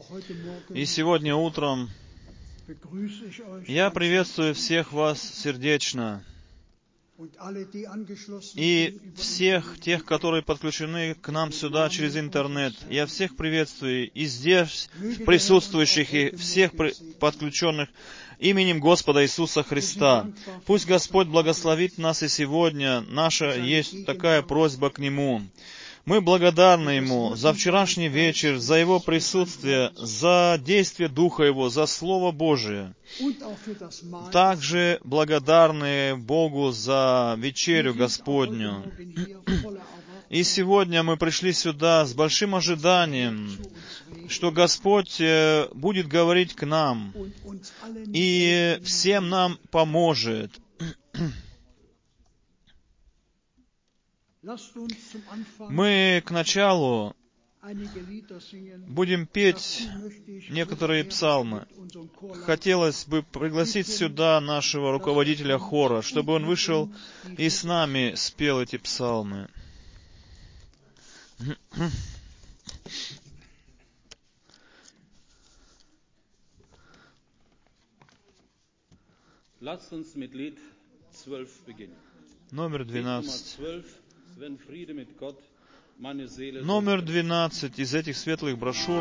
И сегодня утром я приветствую всех вас сердечно. И всех тех, которые подключены к нам сюда через интернет. Я всех приветствую и здесь присутствующих, и всех подключенных именем Господа Иисуса Христа. Пусть Господь благословит нас и сегодня. Наша есть такая просьба к Нему. Мы благодарны Ему за вчерашний вечер, за Его присутствие, за действие Духа Его, за Слово Божие. Также благодарны Богу за вечерю Господню. И сегодня мы пришли сюда с большим ожиданием, что Господь будет говорить к нам и всем нам поможет. Мы к началу будем петь некоторые псалмы. Хотелось бы пригласить сюда нашего руководителя хора, чтобы он вышел и с нами спел эти псалмы. Номер 12. Номер 12 из этих светлых брошюр.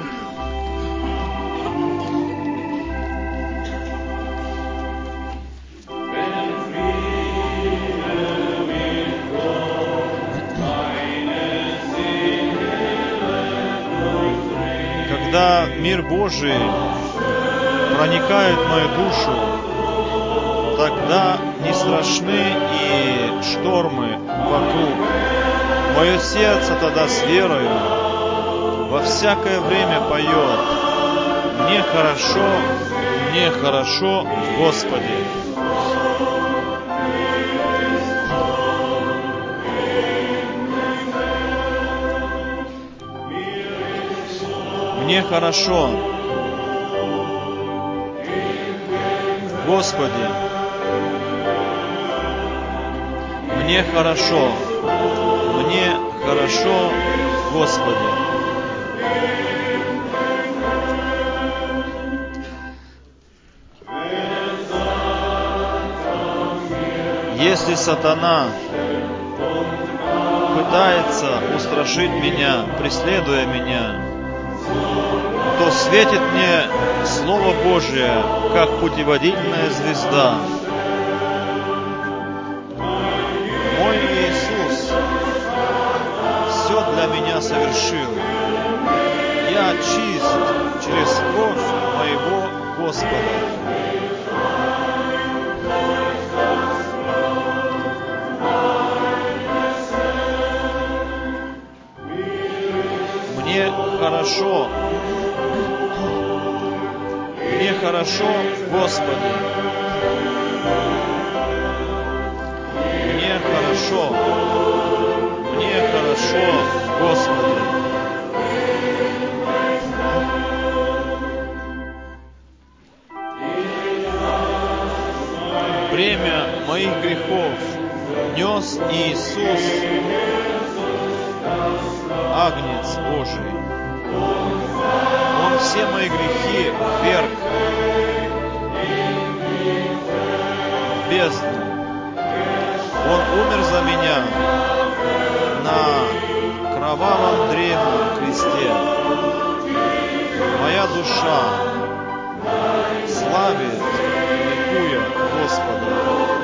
Когда мир Божий проникает в мою душу, тогда не страшны и штормы вокруг. Мое сердце тогда с верою во всякое время поет: мне хорошо в Господе. Мне хорошо в Господе. Мне хорошо в Господе. Если сатана пытается устрашить меня, преследуя меня, то светит мне Слово Божие, как путеводительная звезда. Мой Иисус все для меня совершил. Я чист через кровь моего Господа. Мне хорошо в Господе. Мне хорошо в Господе. Бремя моих грехов нес Иисус, Агнец Божий. Он все мои грехи вверг в бездну. Он умер за меня на кровавом древнем кресте. Моя душа славит, ликуя Господа.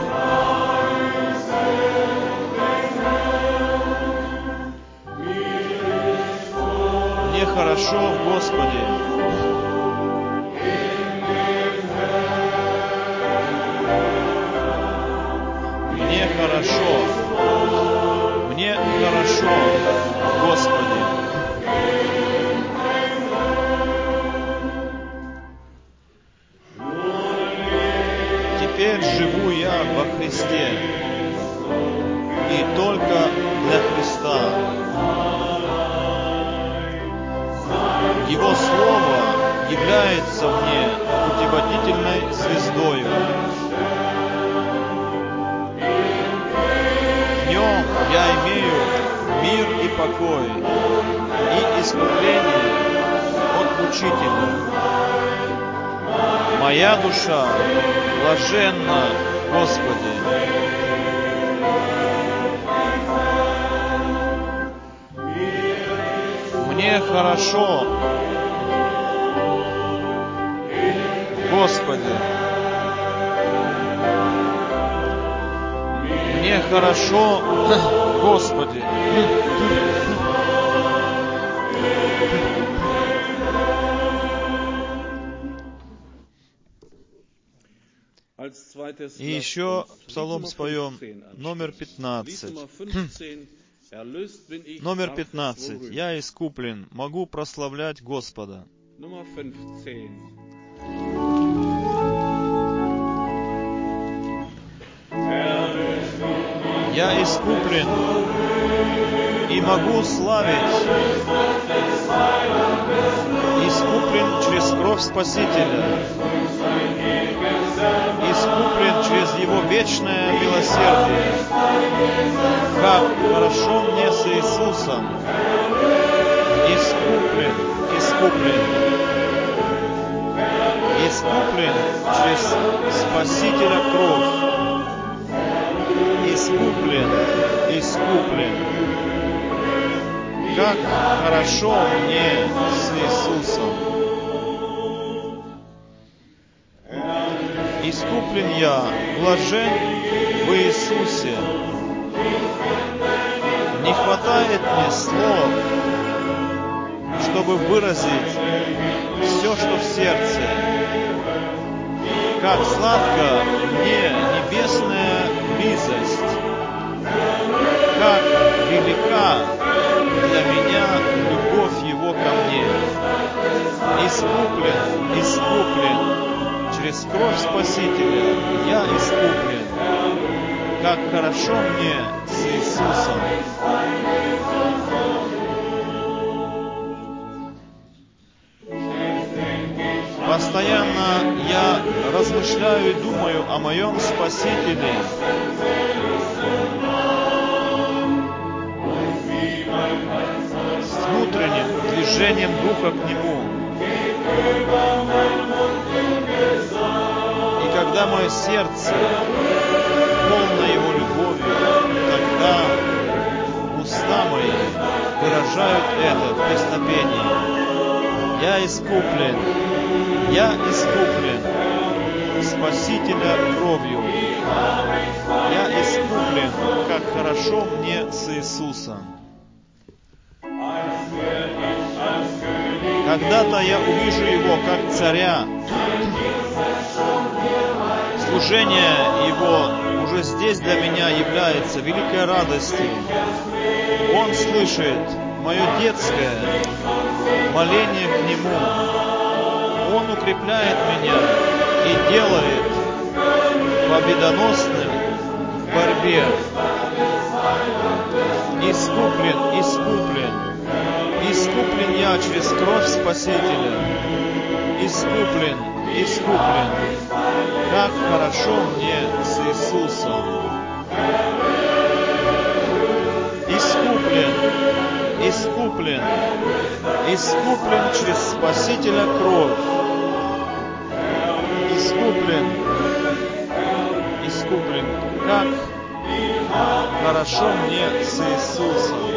Мне хорошо в Господе. Мне хорошо в Господе. Теперь живу я во Христе, и только для Христа. Его Слово является мне путеводительной звездою. В нем я имею мир и покой, и искупление от Учителя. Моя душа блаженна, Господи. Мне хорошо, Господи. Мне хорошо, Господи. И еще псалом споем, номер 15. Номер 15. Я искуплен, могу прославлять Господа. Я искуплен и могу славить. Искуплен через кровь Спасителя. Искуплен через Его вечное милосердие. Как хорошо мне с Иисусом. Искуплен, искуплен. Искуплен через Спасителя кровь. Искуплен, искуплен. Как хорошо мне с Иисусом. Искуплен я, блажен в Иисусе. Не хватает мне слов, чтобы выразить все, что в сердце. Как сладко мне небесная близость, как велика для меня любовь Его ко мне. Искуплен, искуплен. Через кровь Спасителя я искуплен. Как хорошо мне с Иисусом. Постоянно я размышляю и думаю о моем Спасителе. С внутренним движением Духа к Нему. И когда мое сердце полно Его любовью, тогда уста мои выражают это в песнопении. Я искуплен, я искуплен Спасителя кровью. Я искуплен, как хорошо мне с Иисусом. Когда-то я увижу Его как царя. Служение Его уже здесь для меня является великой радостью. Он слышит мое детское моление к Нему. Он укрепляет меня и делает победоносным в борьбе. Искуплен, искуплен. Искуплен я через кровь Спасителя. Искуплен, искуплен. Как хорошо мне с Иисусом. Искуплен, искуплен. Искуплен через Спасителя кровь. Искуплен, искуплен. Как хорошо мне с Иисусом.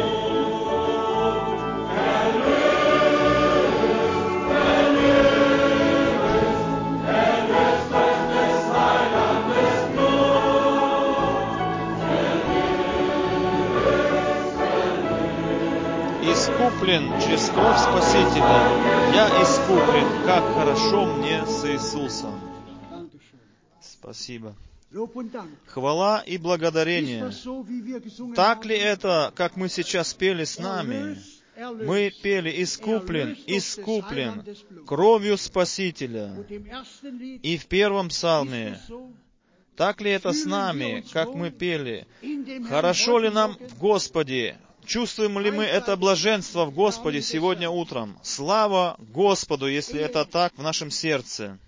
Искуплен через кровь Спасителя. Я искуплен, как хорошо мне с Иисусом. Спасибо. Хвала и благодарение. Так ли это, как мы сейчас пели с нами? Мы пели «Искуплен, искуплен кровью Спасителя». И в первом псалме. Так ли это с нами, как мы пели? Хорошо ли нам в Господе? Чувствуем ли мы это блаженство в Господе сегодня утром? Слава Господу, если это так в нашем сердце.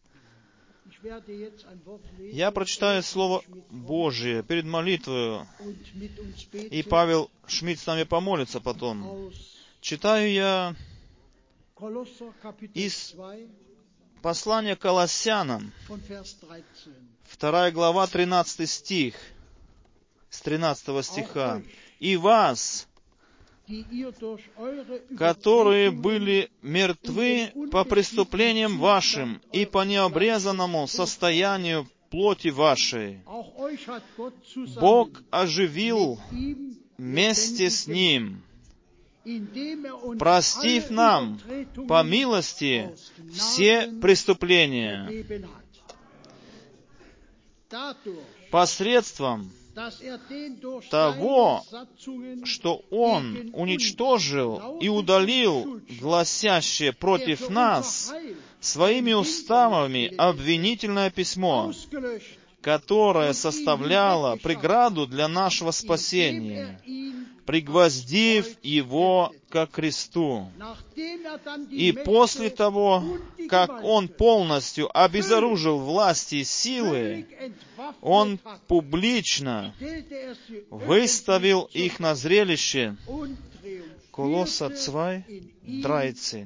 Я прочитаю Слово Божие перед молитвой, и Павел Шмидт с нами помолится потом. Читаю я Из послания к Колоссянам, 2 глава, 13 стих, с 13 стиха. «И вас, которые были мертвы по преступлениям вашим и по необрезанному состоянию плоти вашей, Бог оживил вместе с Ним, простив нам по милости все преступления, посредством того, что Он уничтожил и удалил гласящее против нас своими уставами обвинительное письмо, которое составляло преграду для нашего спасения, пригвоздив его ко кресту. И после того, как Он полностью обезоружил власти и силы, Он публично выставил их на зрелище». Колосса 2, 13.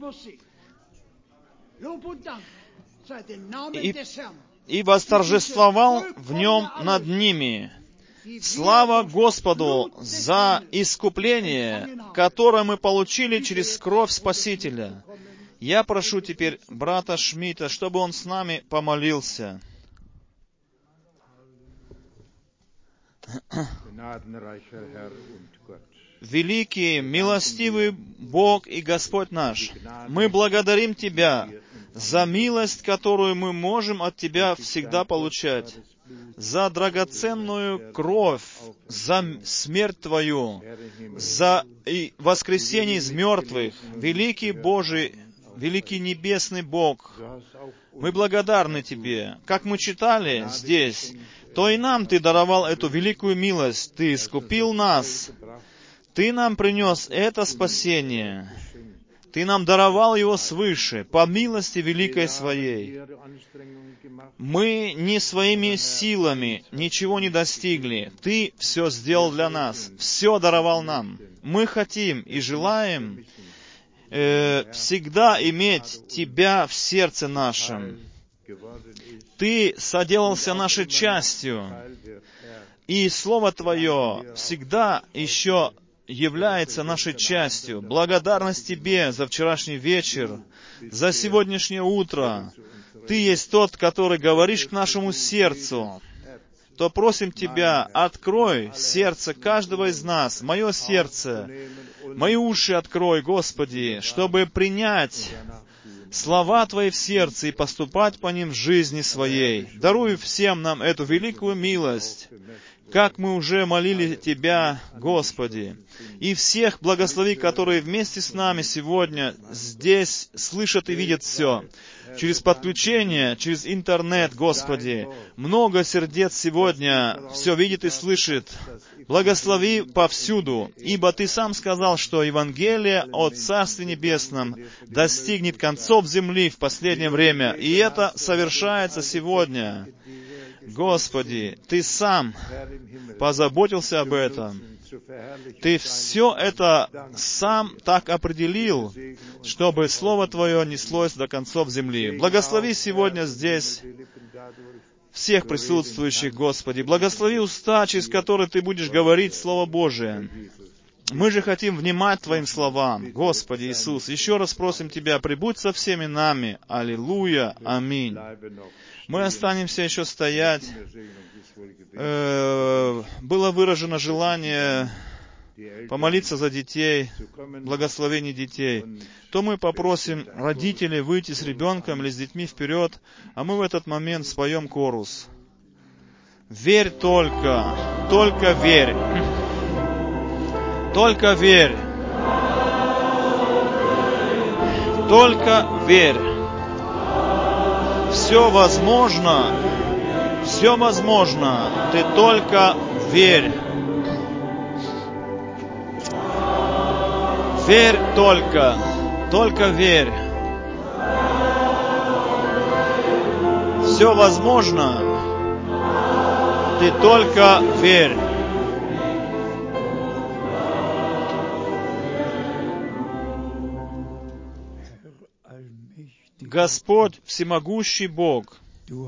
«И восторжествовал в Нем над ними. Слава Господу за искупление, которое мы получили через кровь Спасителя». Я прошу теперь брата Шмидта, чтобы он с нами помолился. Великий, милостивый Бог и Господь наш, мы благодарим Тебя за милость, которую мы можем от Тебя всегда получать, за драгоценную кровь, за смерть Твою, за воскресение из мертвых. Великий Божий, великий небесный Бог, мы благодарны Тебе. Как мы читали здесь, то и нам Ты даровал эту великую милость. Ты искупил нас. Ты нам принес это спасение. Ты нам даровал его свыше, по милости великой Своей. Мы не своими силами ничего не достигли. Ты все сделал для нас, все даровал нам. Мы хотим и желаем всегда иметь Тебя в сердце нашем. Ты соделался нашей частью, и Слово Твое всегда еще является нашей частью. Благодарность Тебе за вчерашний вечер, за сегодняшнее утро. Ты есть тот, который говоришь к нашему сердцу. То просим Тебя, открой сердце каждого из нас, мое сердце, мои уши открой, Господи, чтобы принять слова Твои в сердце и поступать по ним в жизни своей. Даруй всем нам эту великую милость, как мы уже молили Тебя, Господи. И всех благослови, которые вместе с нами сегодня здесь слышат и видят все. Через подключение, через интернет, Господи. Много сердец сегодня все видит и слышит. Благослови повсюду, ибо Ты сам сказал, что Евангелие о Царстве Небесном достигнет концов земли в последнее время, и это совершается сегодня. Господи, Ты сам позаботился об этом. Ты все это сам так определил, чтобы Слово Твое неслось до концов земли. Благослови сегодня здесь всех присутствующих, Господи. Благослови уста, через которые Ты будешь говорить Слово Божие. Мы же хотим внимать Твоим словам. Господи Иисус, еще раз просим Тебя, прибудь со всеми нами. Аллилуйя. Аминь. Мы останемся еще стоять. Было выражено желание помолиться за детей, благословение детей. То мы попросим родителей выйти с ребенком или с детьми вперед, а мы в этот момент споем хорус. Верь только верь. Только верь. Только верь. Все возможно. Ты только верь. Верь только верь. Все возможно. Ты только верь. Господь, всемогущий Бог,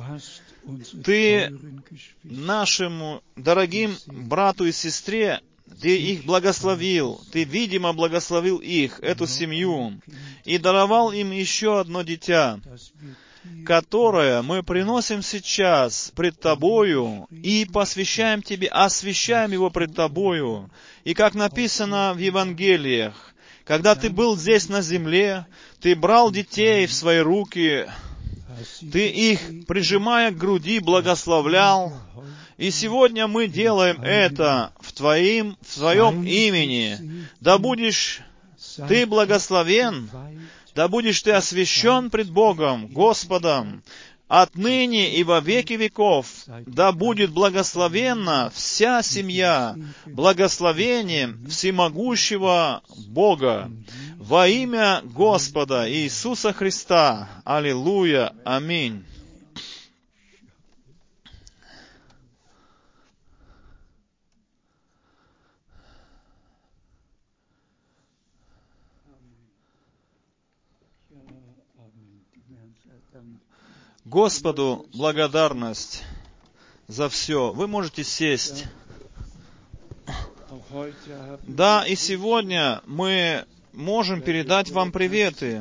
Ты нашему дорогим брату и сестре, Ты их благословил, Ты, видимо, благословил их, эту семью, и даровал им еще одно дитя, которое мы приносим сейчас пред Тобою и посвящаем Тебе, освящаем его пред Тобою. И как написано в Евангелиях, когда Ты был здесь на земле, Ты брал детей в свои руки, Ты их, прижимая к груди, благословлял. И сегодня мы делаем это в Твоем имени. Да будешь Ты благословен, да будешь Ты освящен пред Богом, Господом, отныне и во веки веков. Да будет благословенна вся семья благословением всемогущего Бога. Во имя Господа Иисуса Христа. Аллилуйя. Аминь. Господу благодарность за все. Вы можете сесть. Да, и сегодня мы можем передать вам приветы.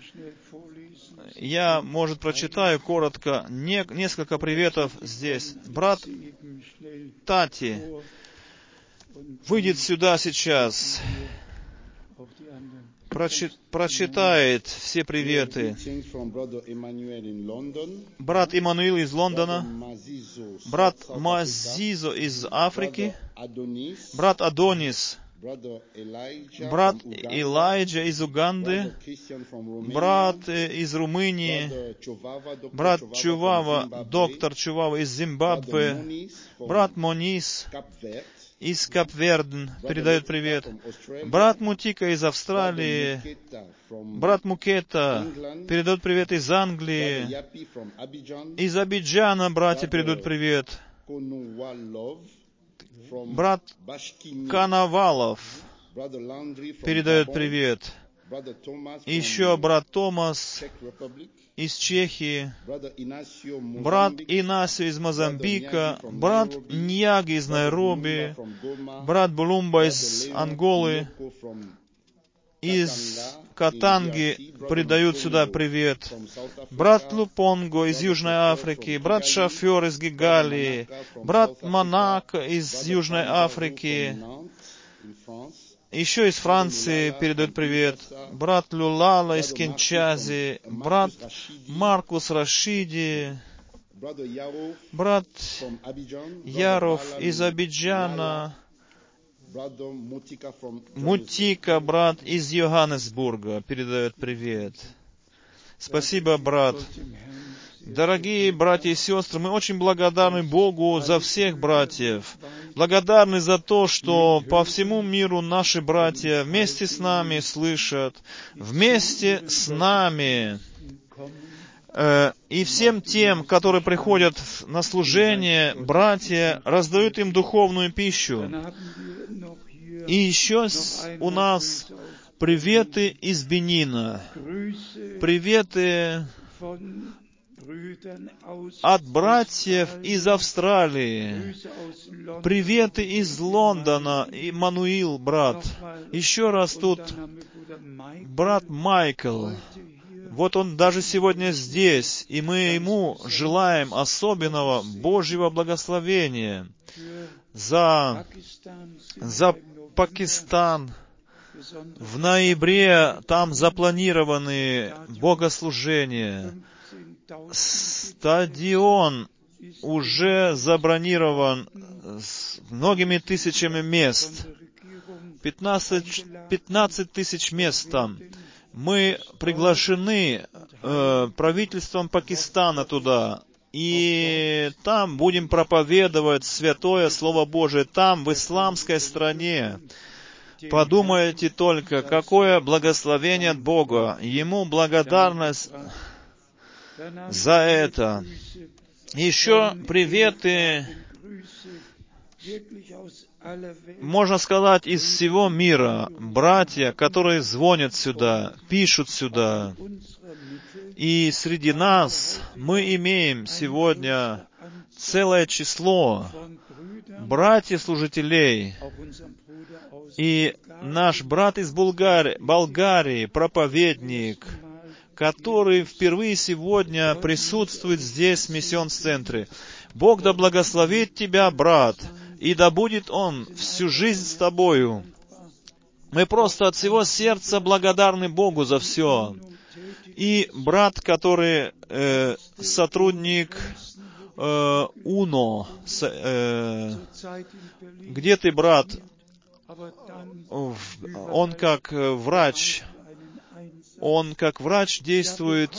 Я, может, прочитаю коротко несколько приветов здесь. Брат Тати выйдет сюда сейчас, прочитает все приветы. Брат Иммануил из Лондона, брат Мазизо из Африки, брат Адонис, брат Элайджа из Уганды, брат из Румынии, брат Чувава, доктор Чувава из Зимбабве, брат Монис из Кап-Верден передает привет, брат Мутика из Австралии, брат Мукета передает привет из Англии, из Абиджана братья передают привет, брат Коновалов передает привет, еще брат Томас из Чехии, брат Инасио из Мозамбика, брат Ньяги из Найроби, брат Булумба из Анголы, из Катанги придают сюда привет, брат Лупонго из Южной Африки, брат Шофер из Гигалии, брат Монако из Южной Африки, еще из Франции передают привет, брат Люлала из Кинчази, брат Маркус Рашиди, брат Яров из Абиджана, Мутика, брат из Йоханнесбурга, передает привет. Спасибо, брат. Дорогие братья и сестры, мы очень благодарны Богу за всех братьев. Благодарны за то, что по всему миру наши братья вместе с нами слышат, вместе с нами. И всем тем, которые приходят на служение, братья раздают им духовную пищу. И еще у нас приветы из Бенина, приветы от братьев из Австралии, приветы из Лондона, Иммануил, брат. Еще раз тут брат Майкл. Вот он даже сегодня здесь, и мы ему желаем особенного Божьего благословения за Пакистан. В ноябре там запланированы богослужения. Стадион уже забронирован с многими тысячами мест. 15 тысяч мест там. Мы приглашены правительством Пакистана туда. И там будем проповедовать святое Слово Божие. Там, в исламской стране. Подумайте только, какое благословение от Бога. Ему благодарность за это. Еще приветы можно сказать, из всего мира, братья, которые звонят сюда, пишут сюда. И среди нас мы имеем сегодня целое число братьев-служителей. И наш брат из Болгарии, проповедник, который впервые сегодня присутствует здесь, в миссион-центре. Бог да благословит тебя, брат, и да будет Он всю жизнь с тобою. Мы просто от всего сердца благодарны Богу за все. И брат, который сотрудник УНО, где ты, брат? Он как врач действует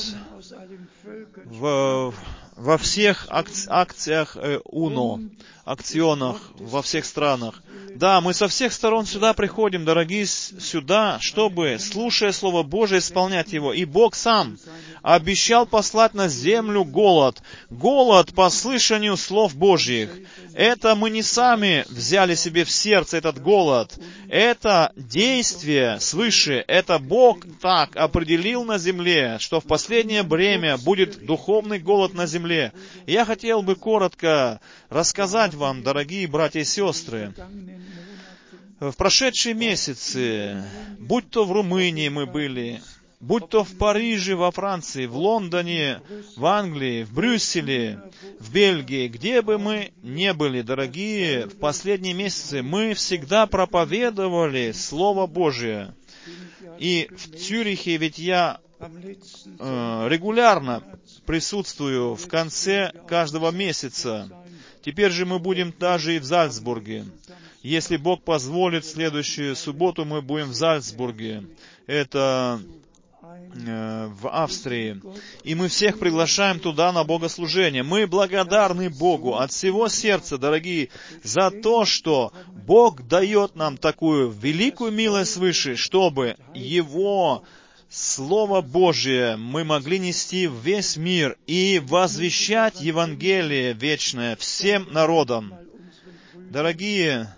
во всех акциях УНО, акционах во всех странах. Да, мы со всех сторон сюда приходим, дорогие, сюда, чтобы, слушая Слово Божие, исполнять его. И Бог сам обещал послать на землю голод по слышанию слов Божьих. Это мы не сами взяли себе в сердце этот голод. Это действие свыше. Это Бог так определил на земле, что в последнее время будет духовный голод на земле. И я хотел бы коротко рассказать вам, дорогие братья и сестры, в прошедшие месяцы, будь то в Румынии мы были, будь то в Париже, во Франции, в Лондоне, в Англии, в Брюсселе, в Бельгии, где бы мы ни были, дорогие, в последние месяцы мы всегда проповедовали Слово Божие. И в Цюрихе ведь я регулярно присутствую в конце каждого месяца. Теперь же мы будем даже и в Зальцбурге. Если Бог позволит, в следующую субботу мы будем в Зальцбурге. Это в Австрии. И мы всех приглашаем туда на богослужение. Мы благодарны Богу от всего сердца, дорогие, за то, что Бог дает нам такую великую милость свыше, чтобы Его Слово Божие мы могли нести в весь мир и возвещать Евангелие вечное всем народам. Дорогие,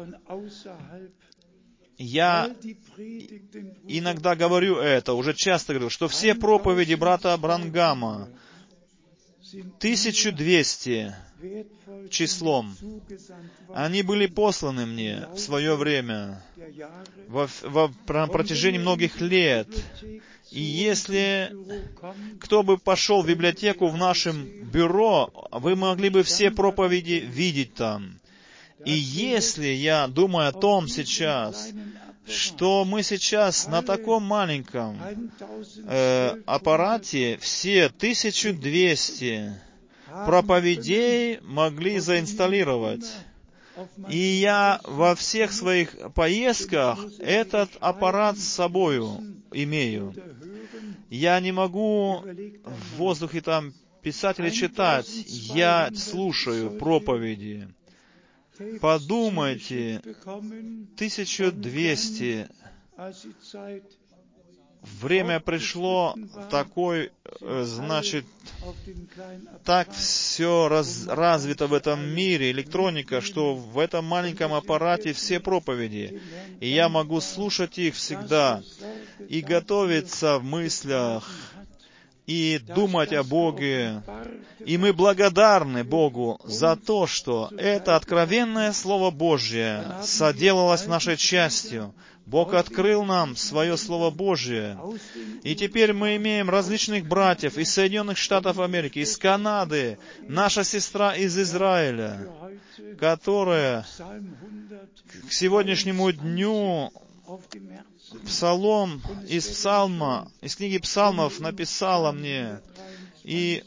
я иногда говорю это, уже часто говорю, что все проповеди брата Бранхама 1200 числом, они были посланы мне в свое время, во протяжении многих лет. И если кто бы пошел в библиотеку в нашем бюро, вы могли бы все проповеди видеть там. И если я думаю о том сейчас, что мы сейчас на таком маленьком аппарате все 1200 проповедей могли заинсталлировать. И я во всех своих поездках этот аппарат с собою имею. Я не могу в воздухе там писать или читать. Я слушаю проповеди. Подумайте, 1200. Время пришло такой, значит, так все развито в этом мире, электроника, что в этом маленьком аппарате все проповеди. И я могу слушать их всегда и готовиться в мыслях, и думать о Боге. И мы благодарны Богу за то, что это откровенное Слово Божье соделалось нашей частью. Бог открыл нам свое Слово Божье. И теперь мы имеем различных братьев из Соединенных Штатов Америки, из Канады, наша сестра из Израиля, которая к сегодняшнему дню псалом из книги Псалмов написала мне, и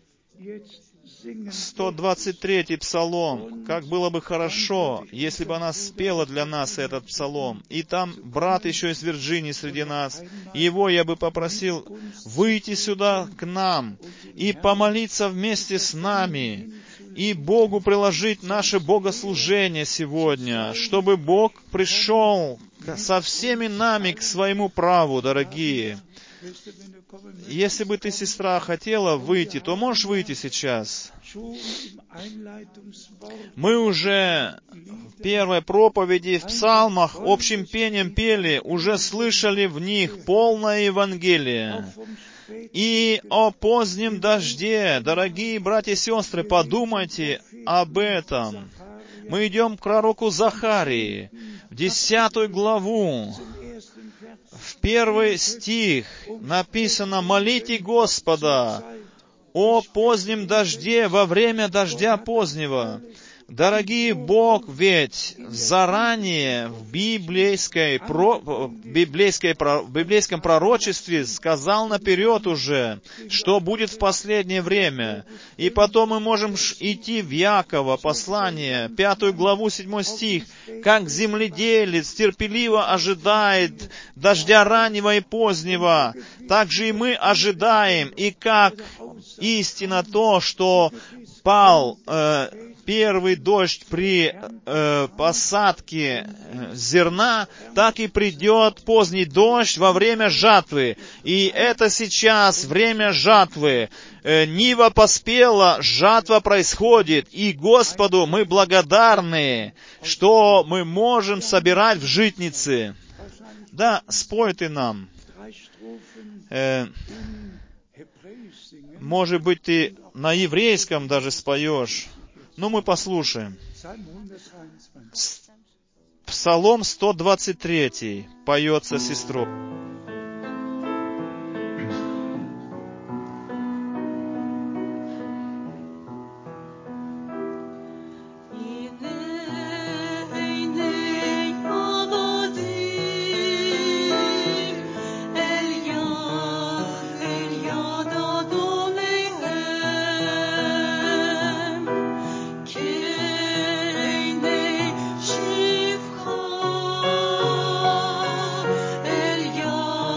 123-й псалом, как было бы хорошо, если бы она спела для нас этот псалом. И там брат еще из Вирджинии среди нас. Его я бы попросил выйти сюда к нам и помолиться вместе с нами, и Богу приложить наше богослужение сегодня, чтобы Бог пришел со всеми нами к своему праву, дорогие. Если бы ты, сестра, хотела выйти, то можешь выйти сейчас. Мы уже в первой проповеди в псалмах общим пением пели, уже слышали в них полное Евангелие. И о позднем дожде, дорогие братья и сестры, подумайте об этом. Мы идем к пророку Захарии, в 10 главу, в 1 стих написано: «Молите Господа о позднем дожде во время дождя позднего». Дорогие, Бог ведь заранее в библейском пророчестве сказал наперед уже, что будет в последнее время. И потом мы можем идти в Якова, послание, 5 главу, 7 стих. «Как земледелец терпеливо ожидает дождя раннего и позднего, так же и мы ожидаем, и как истина то, что пал первый дождь при посадке зерна, так и придет поздний дождь во время жатвы. И это сейчас время жатвы. Нива поспела, жатва происходит. И Господу мы благодарны, что мы можем собирать в житнице». Да, спой ты нам. Может быть, ты на еврейском даже споешь. Ну, мы послушаем. Псалом 123 поется сестрой. El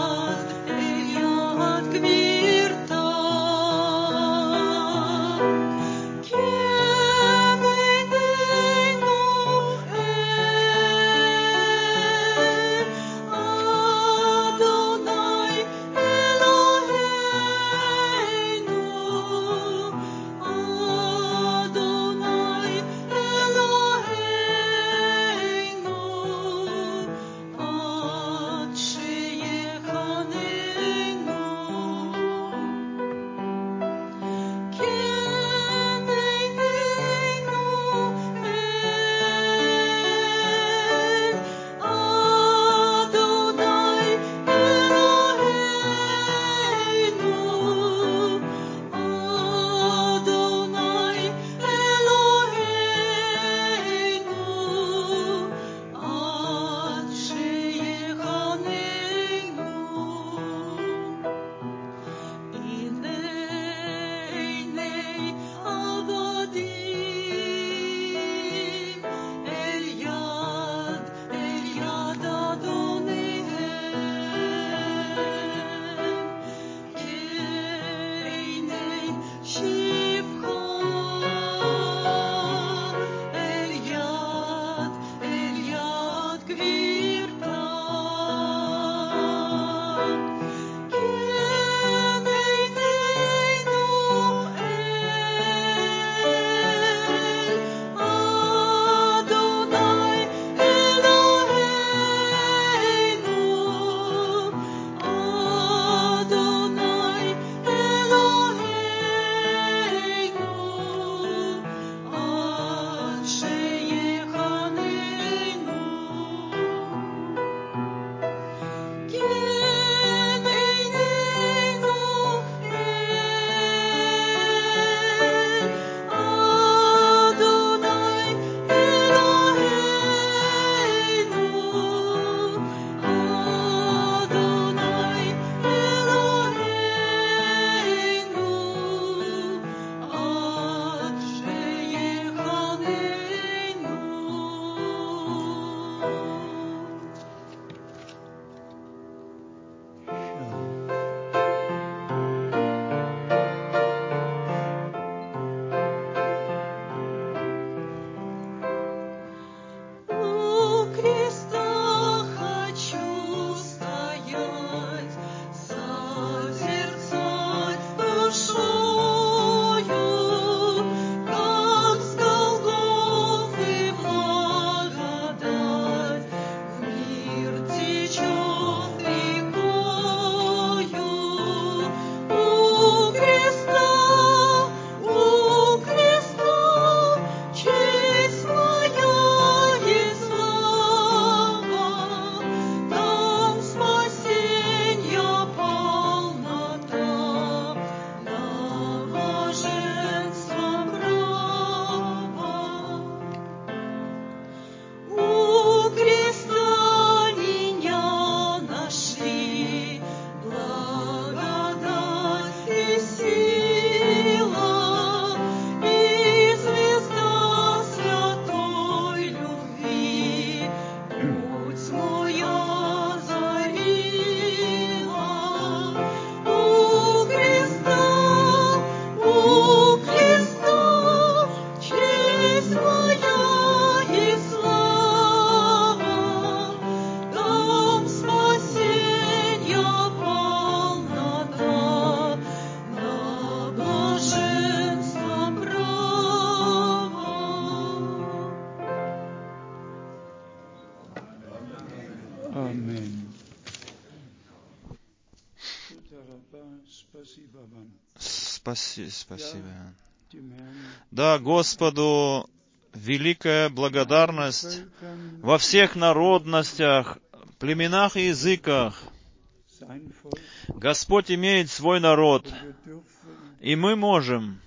Спасибо. Да, Господу великая благодарность во всех народностях, племенах и языках. Господь имеет свой народ, и мы можем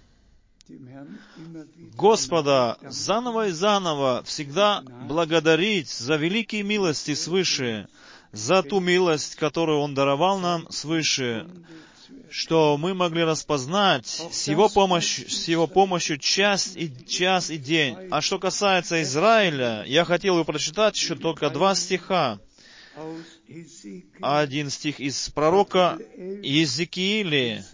Господа заново и заново всегда благодарить за великие милости свыше, за ту милость, которую Он даровал нам свыше, что мы могли распознать с Его помощью час и день. А что касается Израиля, я хотел бы прочитать еще только 2 стиха. Один стих из пророка Иезекииля,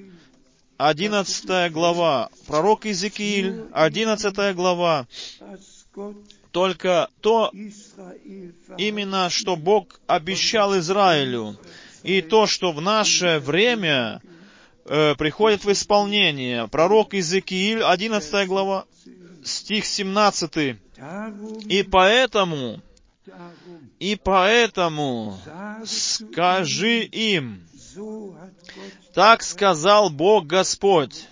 11 глава. Пророк Иезекииль, 11 глава. Только то, именно что Бог обещал Израилю, и то, что в наше время приходит в исполнение. Пророк Иезекииль, 11 глава, стих 17. И поэтому скажи им, так сказал Бог Господь.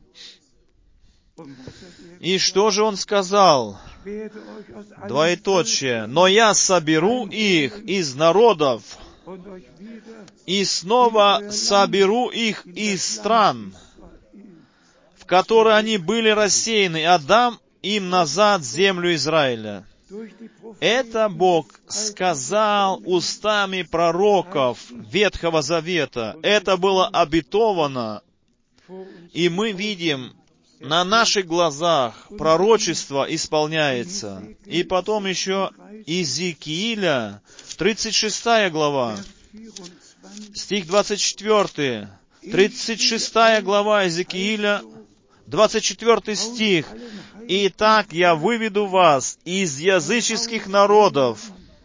И что же Он сказал? Двоеточие. Но я соберу их из народов, и снова соберу их из стран, в которые они были рассеяны, и отдам им назад землю Израиля. Это Бог сказал устами пророков Ветхого Завета. Это было обетовано. И мы видим, на наших глазах пророчество исполняется. И потом еще Иезекииля, 36 глава, стих 24. 36 глава Иезекииля, 24 стих. «Итак, я выведу вас из языческих народов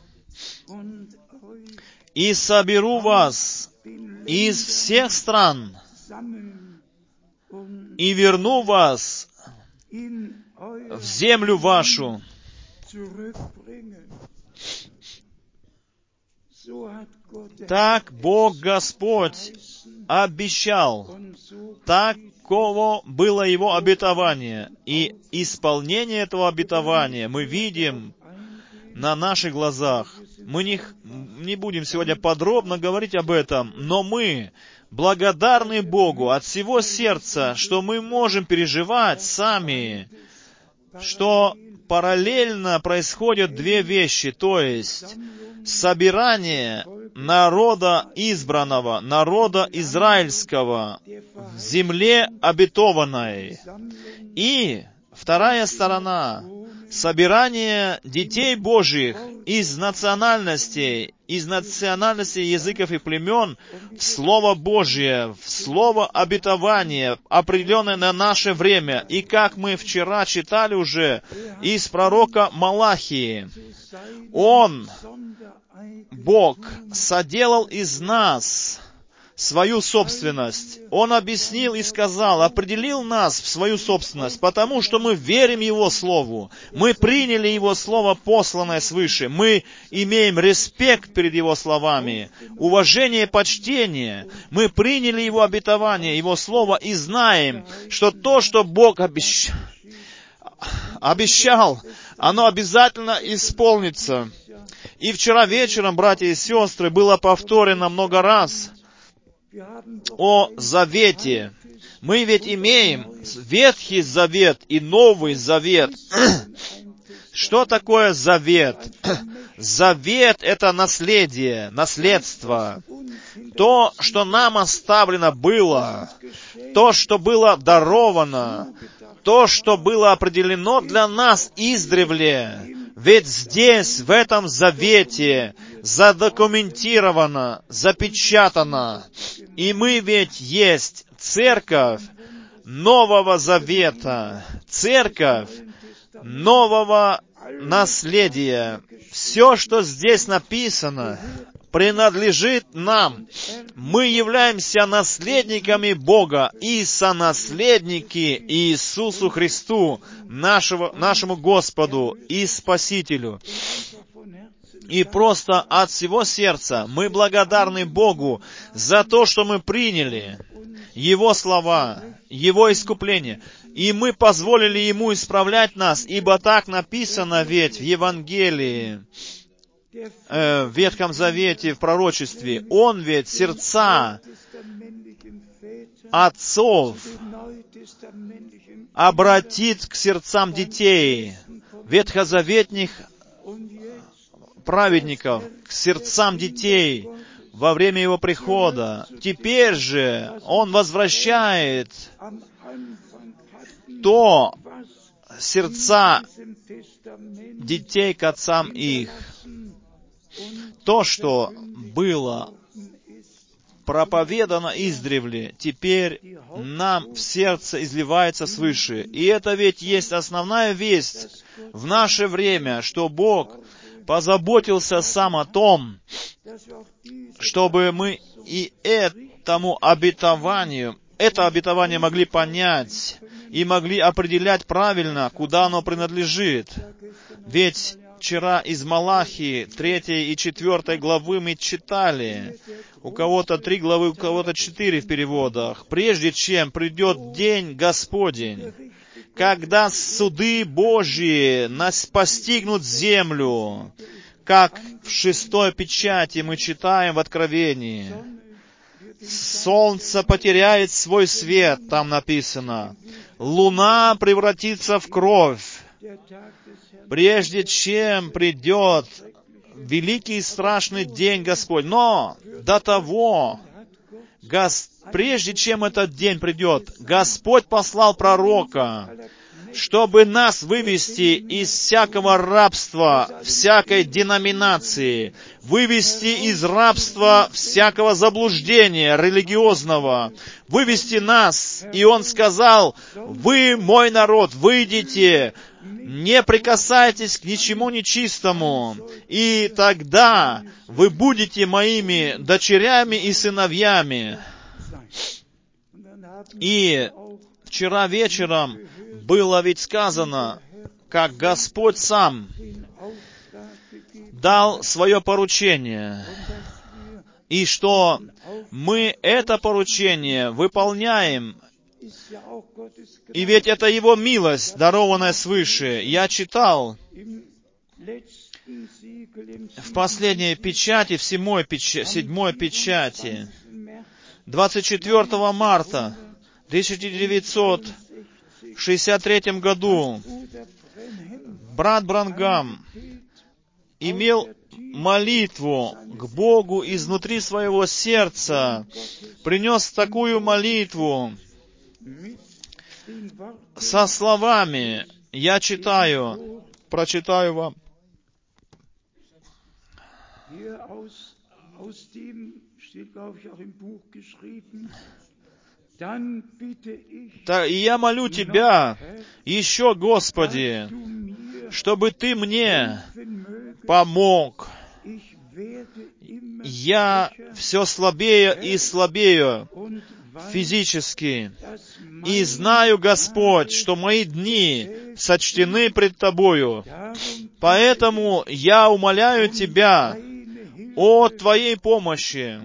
и соберу вас из всех стран и верну вас в землю вашу». Так Бог Господь обещал. Таково было Его обетование. И исполнение этого обетования мы видим на наших глазах. Мы не будем сегодня подробно говорить об этом, но мы благодарны Богу от всего сердца, что мы можем переживать сами, что параллельно происходят 2 вещи, то есть собирание народа избранного, народа израильского в земле обетованной. И вторая сторона — собирание детей Божьих из национальностей языков и племен в Слово Божье, в Слово обетования, определенное на наше время. И как мы вчера читали уже из пророка Малахии, Он, Бог, соделал из нас свою собственность. Он объяснил и сказал, определил нас в свою собственность, потому что мы верим Его Слову. Мы приняли Его Слово, посланное свыше. Мы имеем респект перед Его словами, уважение и почтение. Мы приняли Его обетование, Его Слово, и знаем, что то, что Бог обещал, оно обязательно исполнится. И вчера вечером, братья и сестры, было повторено много раз о завете. Мы ведь имеем Ветхий Завет и Новый Завет. Что такое завет? Завет — это наследие, наследство. То, что нам оставлено было, то, что было даровано, то, что было определено для нас издревле. Ведь здесь, в этом завете, задокументировано, запечатано. И мы ведь есть церковь Нового Завета, церковь нового наследия. Все, что здесь написано, принадлежит нам. Мы являемся наследниками Бога и сонаследники Иисусу Христу, нашему Господу и Спасителю. И просто от всего сердца мы благодарны Богу за то, что мы приняли. Его слова, Его искупление. И мы позволили Ему исправлять нас, ибо так написано ведь в Евангелии, в Ветхом Завете, в пророчестве. Он ведь сердца отцов обратит к сердцам детей, ветхозаветных праведников, к сердцам детей во время Его прихода. Теперь же Он возвращает то сердца детей к отцам их. То, что было проповедано издревле, теперь нам в сердце изливается свыше. И это ведь есть основная весть в наше время, что Бог позаботился сам о том, чтобы мы и это обетование могли понять и могли определять правильно, куда оно принадлежит. Ведь вчера из Малахии 3 и 4 главы мы читали, у кого-то 3 главы, у кого-то 4 в переводах, прежде чем придет день Господень, когда суды Божьи нас постигнут землю, как в 6 печати мы читаем в Откровении. Солнце потеряет свой свет, там написано. Луна превратится в кровь, прежде чем придет великий и страшный день Господь. Но до того, прежде чем этот день придет, Господь послал пророка, чтобы нас вывести из всякого рабства, всякой деноминации, вывести из рабства всякого заблуждения религиозного, вывести нас. И Он сказал: «Вы, мой народ, выйдите, не прикасайтесь к ничему нечистому, и тогда вы будете моими дочерями и сыновьями». И вчера вечером было ведь сказано, как Господь сам дал свое поручение, и что мы это поручение выполняем. И ведь это Его милость, дарованная свыше. Я читал в последней печати, в седьмой печати, 24 марта 1963 году брат Бранхам имел молитву к Богу изнутри своего сердца, принес такую молитву со словами, я прочитаю вам. И я молю Тебя еще, Господи, чтобы Ты мне помог. Я все слабее и слабею физически. И знаю, Господь, что мои дни сочтены пред Тобою. Поэтому я умоляю Тебя о Твоей помощи.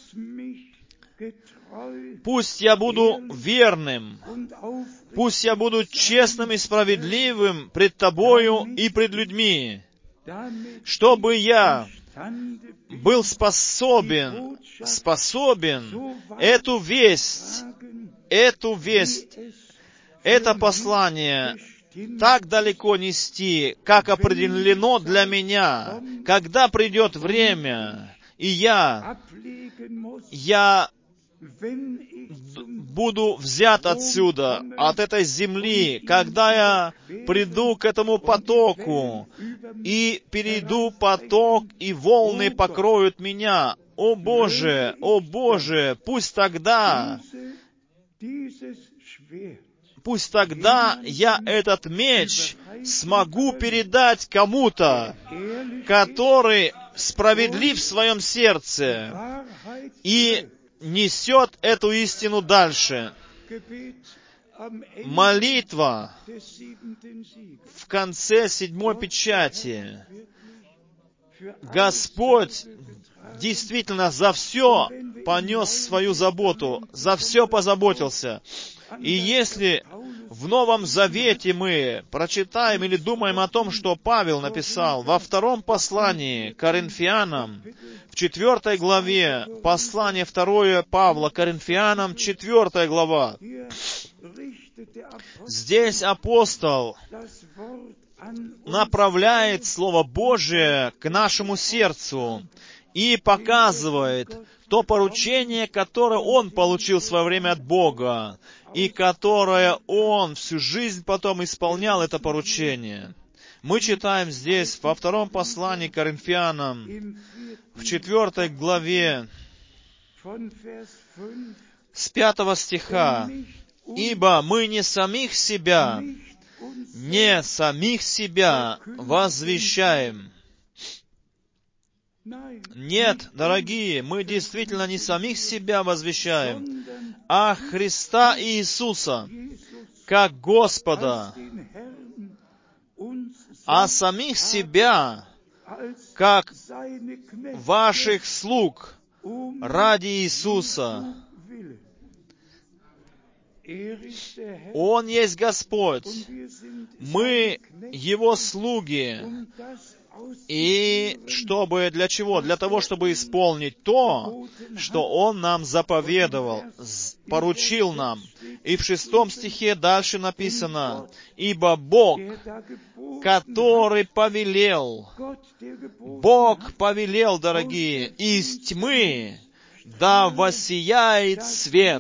Пусть я буду верным, пусть я буду честным и справедливым пред Тобою и пред людьми, чтобы я был способен эту весть, это послание так далеко нести, как определено для меня, когда придет время, и я буду взят отсюда, от этой земли, когда я приду к этому потоку, и перейду поток, и волны покроют меня. О Боже, пусть тогда я этот меч смогу передать кому-то, который справедлив в своем сердце и несет эту истину дальше. Молитва в конце 7 печати. Господь действительно за все понес свою заботу, за все позаботился. И если в Новом Завете мы прочитаем или думаем о том, что Павел написал во втором послании к Коринфянам, в 4 главе, послание 2 Павла Коринфянам, 4 глава, здесь апостол направляет Слово Божие к нашему сердцу и показывает то поручение, которое он получил в свое время от Бога, и которое он всю жизнь потом исполнял это поручение. Мы читаем здесь во втором послании к Коринфянам, в 4 главе, с 5 стиха, «Ибо мы не самих себя возвещаем». Нет, дорогие, мы действительно не самих себя возвещаем, а Христа Иисуса, как Господа, а самих себя, как ваших слуг ради Иисуса. Он есть Господь, мы Его слуги. И чтобы, для чего? Для того, чтобы исполнить то, что Он нам заповедовал, поручил нам. И в 6 стихе дальше написано, «Ибо Бог, который повелел, дорогие, из тьмы да воссияет свет».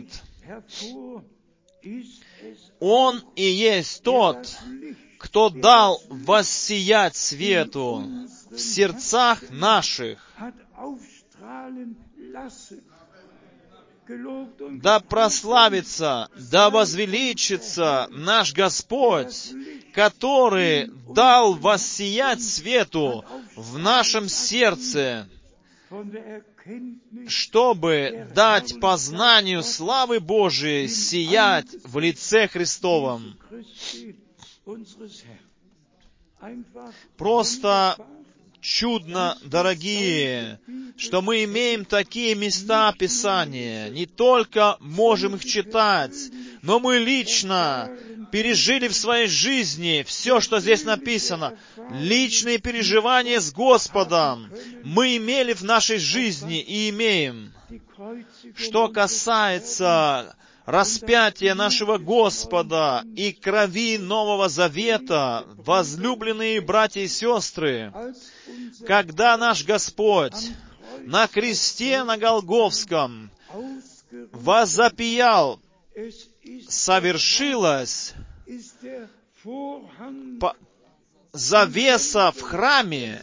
Он и есть тот, кто дал воссиять свету в сердцах наших. Да прославится, да возвеличится наш Господь, который дал воссиять свету в нашем сердце, чтобы дать познанию славы Божией сиять в лице Христовом. Просто чудно, дорогие, что мы имеем такие места Писания. Не только можем их читать, но мы лично пережили в своей жизни все, что здесь написано. Личные переживания с Господом мы имели в нашей жизни и имеем. Что касается распятия нашего Господа и крови Нового Завета, возлюбленные братья и сестры, когда наш Господь на кресте на Голгофском возопиял, совершилось, завеса в храме,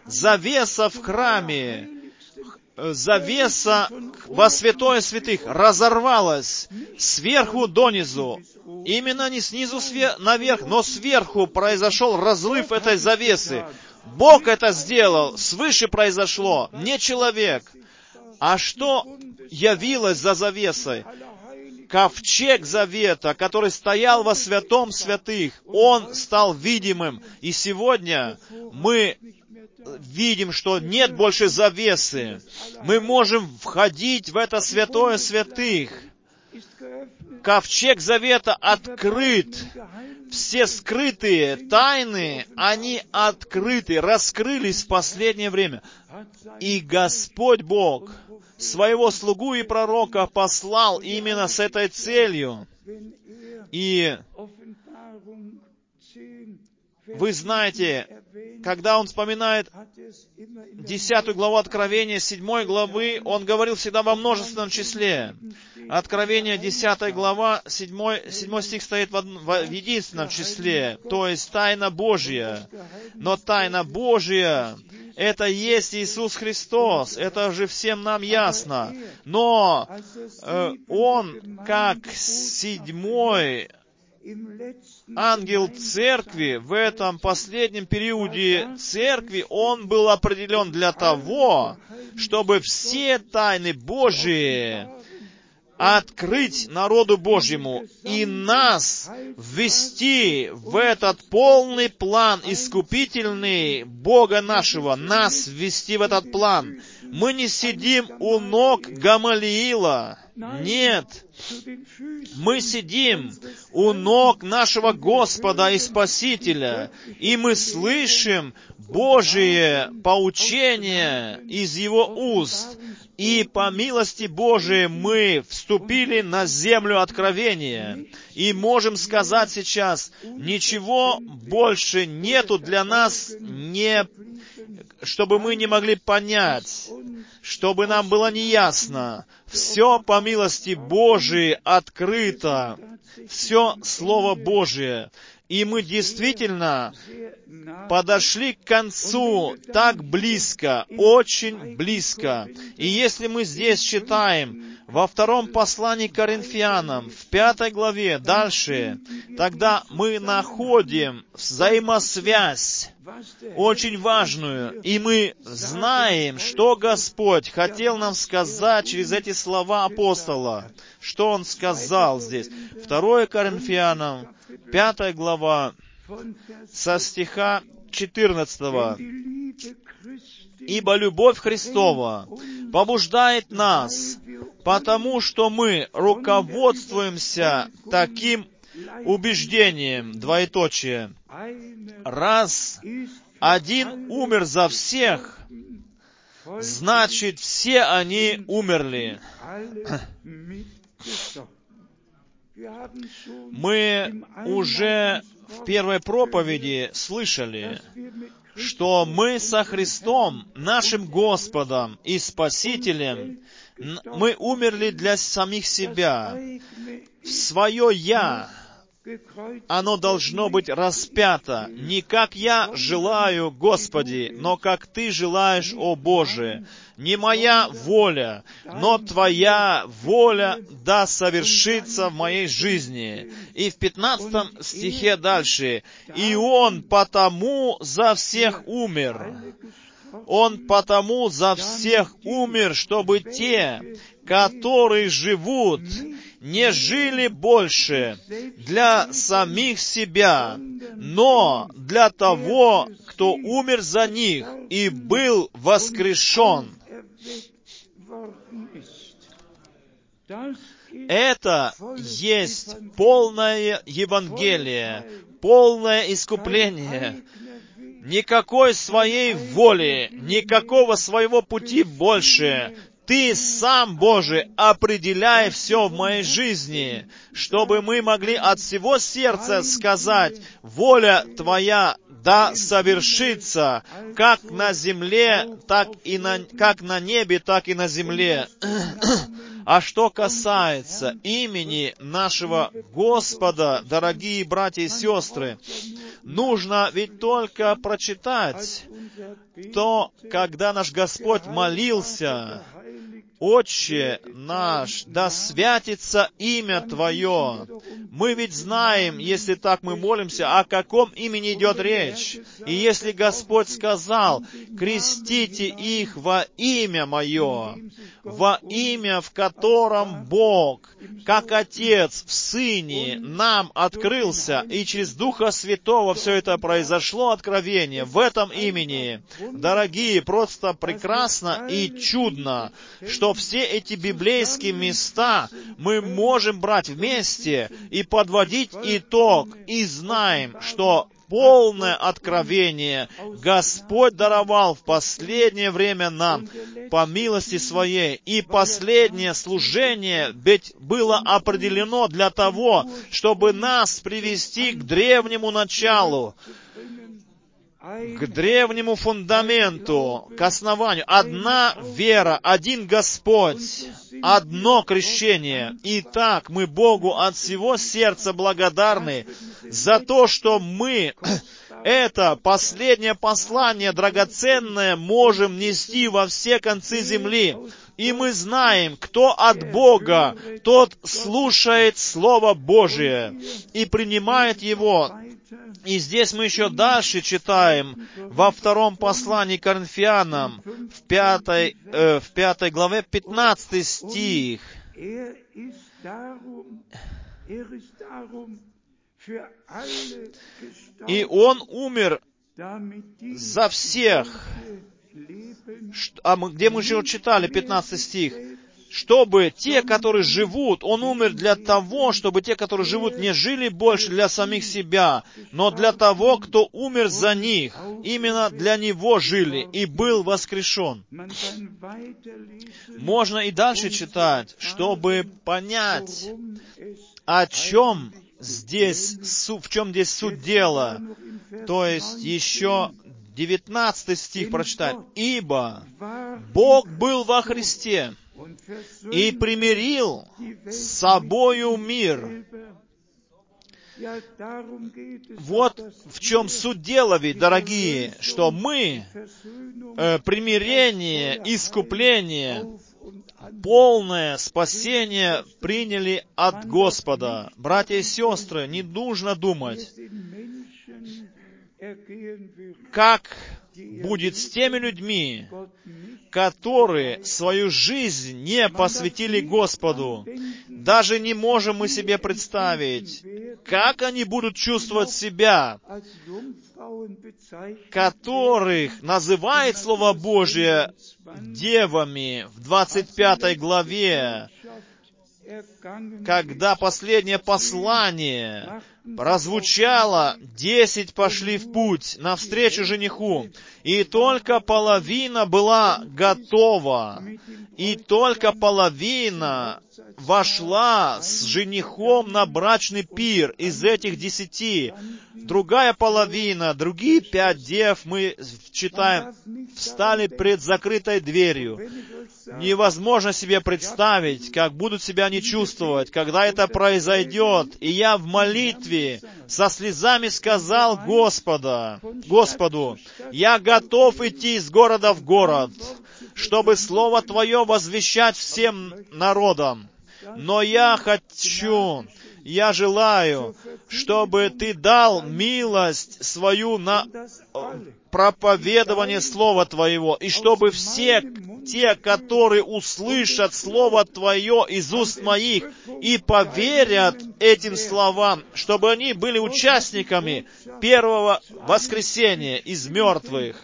завеса во святое святых разорвалась сверху донизу. Именно не снизу наверх, но сверху произошел разрыв этой завесы. Бог это сделал, свыше произошло, не человек. А что явилось за завесой? Ковчег завета, который стоял во святом святых, он стал видимым. И сегодня мы видим, что нет больше завесы. Мы можем входить в это святое святых. Ковчег завета открыт. Все скрытые тайны, они открыты, раскрылись в последнее время. И Господь Бог своего слугу и пророка послал именно с этой целью. И вы знаете, когда он вспоминает 10 главу Откровения, 7 главы, он говорил всегда во множественном числе. Откровение 10 глава, 7 стих стоит в единственном числе, то есть тайна Божья. Но тайна Божья — это есть Иисус Христос, это же всем нам ясно. Но Он, как 7-й ангел церкви, в этом последнем периоде церкви, он был определен для того, чтобы все тайны Божии открыть народу Божьему и нас ввести в этот полный план искупительный Бога нашего, нас ввести в этот план. Мы не сидим у ног Гамалиила. Нет. Мы сидим у ног нашего Господа и Спасителя, и мы слышим Божие поучение из Его уст. И по милости Божией мы вступили на землю откровения. И можем сказать сейчас, ничего больше нету для нас, чтобы мы не могли понять, чтобы нам было неясно. Все по милости Божией открыто, все Слово Божие. И мы действительно подошли к концу так близко, очень близко. И если мы здесь читаем во втором послании к Коринфянам, в 5 главе, дальше, тогда мы находим взаимосвязь, очень важную, и мы знаем, что Господь хотел нам сказать через эти слова апостола. Что Он сказал здесь? 2 Коринфянам, 5 глава, со стиха 14. «Ибо любовь Христова побуждает нас, потому что мы руководствуемся таким убеждением, двоеточие, раз один умер за всех, значит, все они умерли». Мы уже в первой проповеди слышали, что мы со Христом, нашим Господом и Спасителем, мы умерли для самих себя. Свое «я», оно должно быть распято. Не как я желаю, Господи, но как Ты желаешь, о Боже. Не моя воля, но Твоя воля да совершится в моей жизни. И в 15 стихе дальше. «И Он потому за всех умер». Он потому за всех умер, чтобы те, которые живут, не жили больше для самих себя, но для того, кто умер за них и был воскрешен. Это есть полное Евангелие, полное искупление. Никакой своей воли, никакого своего пути больше. Ты сам, Боже, определяй все в моей жизни, чтобы мы могли от всего сердца сказать: воля Твоя да совершится, как на земле, как на небе, так и на земле. А что касается имени нашего Господа, дорогие братья и сестры, нужно ведь только прочитать то, когда наш Господь молился: «Отче наш, да святится имя Твое». Мы ведь знаем, если так мы молимся, о каком имени идет речь. И если Господь сказал: «Крестите их во имя Мое», во имя, в котором Бог, как Отец в Сыне, нам открылся, и через Духа Святого все это произошло, откровение в этом имени. Дорогие, просто прекрасно и чудно, что все эти библейские места мы можем брать вместе и подводить итог, и знаем, что полное откровение Господь даровал в последнее время нам по милости Своей. И последнее служение ведь было определено для того, чтобы нас привести к древнему началу, к древнему фундаменту, к основанию. Одна вера, один Господь, одно крещение. Итак, мы Богу от всего сердца благодарны за то, что мы это последнее послание драгоценное можем нести во все концы земли. И мы знаем, кто от Бога, тот слушает Слово Божие и принимает его. И здесь мы еще дальше читаем, во втором послании к Коринфянам, в 5 главе, 15 стих. И Он умер за всех, где мы еще читали, 15 стих, чтобы те, которые живут, Он умер для того, чтобы те, которые живут, не жили больше для самих себя, но для того, кто умер за них. Именно для Него жили и был воскрешен. Можно и дальше читать, чтобы понять, о чем здесь, в чем здесь суть дела. То есть еще 19 стих прочитать. «Ибо Бог был во Христе и примирил с собою мир». Вот в чем суть дела ведь, дорогие, что мы примирение, искупление, полное спасение приняли от Господа. Братья и сестры, не нужно думать, как будет с теми людьми, которые свою жизнь не посвятили Господу. Даже не можем мы себе представить, как они будут чувствовать себя, которых называет Слово Божие девами в 25 главе, когда последнее послание прозвучало, 10 пошли в путь навстречу жениху, и только половина была готова, и только половина вошла с женихом на брачный пир из этих 10. Другая половина, другие 5 дев, мы читаем, встали пред закрытой дверью. Невозможно себе представить, как будут себя они чувствовать, когда это произойдет. И я в молитве со слезами сказал Господу, я готов идти из города в город, чтобы Слово Твое возвещать всем народам. Но я желаю, чтобы Ты дал милость свою на проповедование Слова Твоего, и чтобы все те, которые услышат Слово Твое из уст моих и поверят этим словам, чтобы они были участниками первого воскресения из мертвых.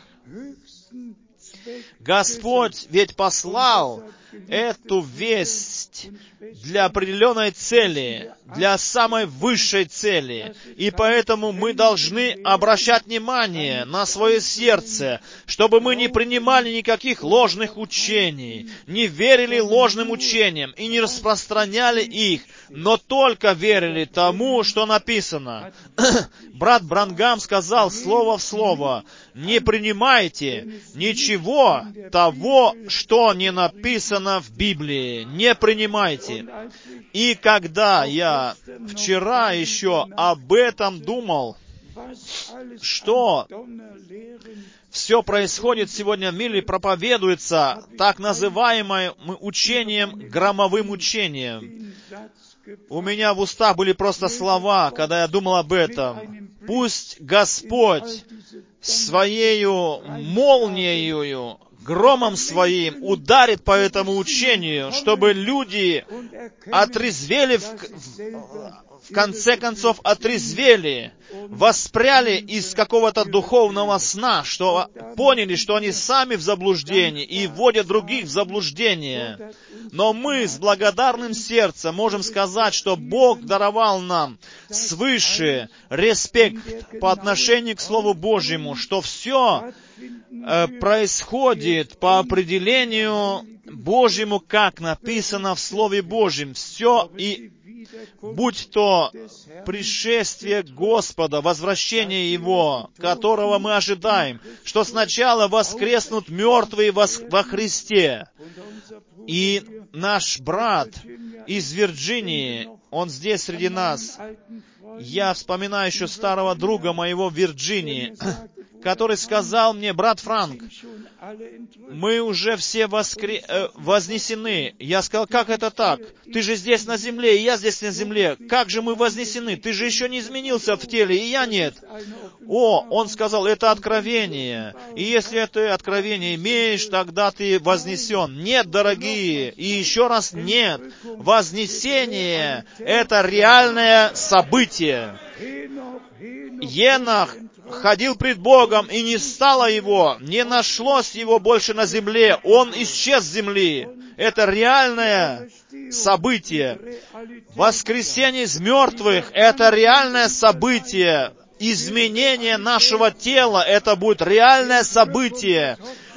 Господь ведь послал эту весть для определенной цели, для самой высшей цели. И поэтому мы должны обращать внимание на свое сердце, чтобы мы не принимали никаких ложных учений, не верили ложным учениям и не распространяли их, но только верили тому, что написано. Брат Бранхам сказал слово в слово: не принимайте ничего того, что не написано в Библии. Не принимайте. И когда я вчера еще об этом думал, что все происходит сегодня в мире, проповедуется так называемым учением, громовым учением. У меня в устах были просто слова, когда я думал об этом. Пусть Господь Своею молниею, громом Своим ударит по этому учению, чтобы люди отрезвели, в конце концов отрезвели, воспряли из какого-то духовного сна, что поняли, что они сами в заблуждении и вводят других в заблуждение. Но мы с благодарным сердцем можем сказать, что Бог даровал нам свыше респект по отношению к Слову Божьему, что все происходит по определению Божьему, как написано в Слове Божьем. Все, и будь то пришествие Господа, возвращение Его, которого мы ожидаем, что сначала воскреснут мертвые во Христе. И наш брат из Вирджинии, он здесь среди нас. Я вспоминаю еще старого друга моего в Вирджинии, который сказал мне: брат Франк, Мы уже все вознесены. Я сказал, как это так? Ты же здесь на земле, и я здесь на земле. Как же мы вознесены? Ты же еще не изменился в теле, и я нет. Он сказал, это откровение. И если это откровение имеешь, тогда ты вознесен. Нет, дорогие, и еще раз нет. Вознесение — это реальное событие. Енох ходил пред Богом, и не стало его, не нашлось его больше на земле. Он исчез с земли. Это реальное событие. Воскресение из мертвых — это реальное событие. Изменение нашего тела — это будет реальное событие.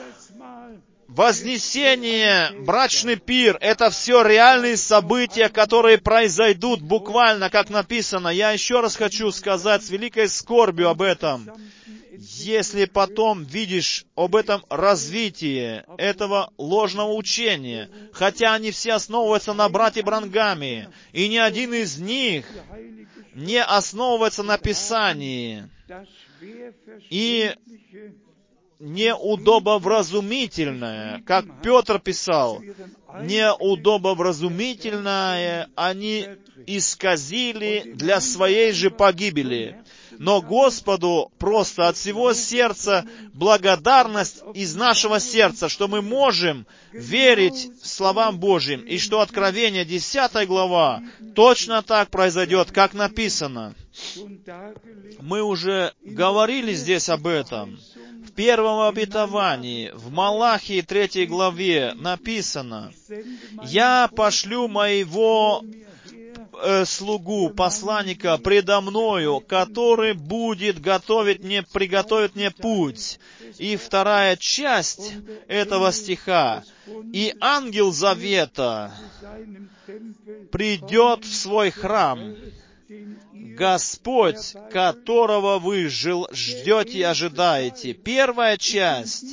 Вознесение, брачный пир — это все реальные события, которые произойдут буквально, как написано. Я еще раз хочу сказать с великой скорбью об этом. Если потом видишь об этом развитии этого ложного учения, хотя они все основываются на брате Бранхаме, и ни один из них не основывается на Писании, и неудобовразумительное, как Петр писал, неудобовразумительное они исказили для своей же погибели. Но Господу просто от всего сердца благодарность из нашего сердца, что мы можем верить словам Божьим, и что Откровение 10 глава точно так произойдет, как написано. Мы уже говорили здесь об этом. В первом обетовании, в Малахии 3 главе написано: «Я пошлю моего слугу, посланника предо мною, который будет приготовить мне путь». И вторая часть этого стиха: «И ангел завета придет в свой храм, Господь, которого вы ждете и ожидаете». Первая часть,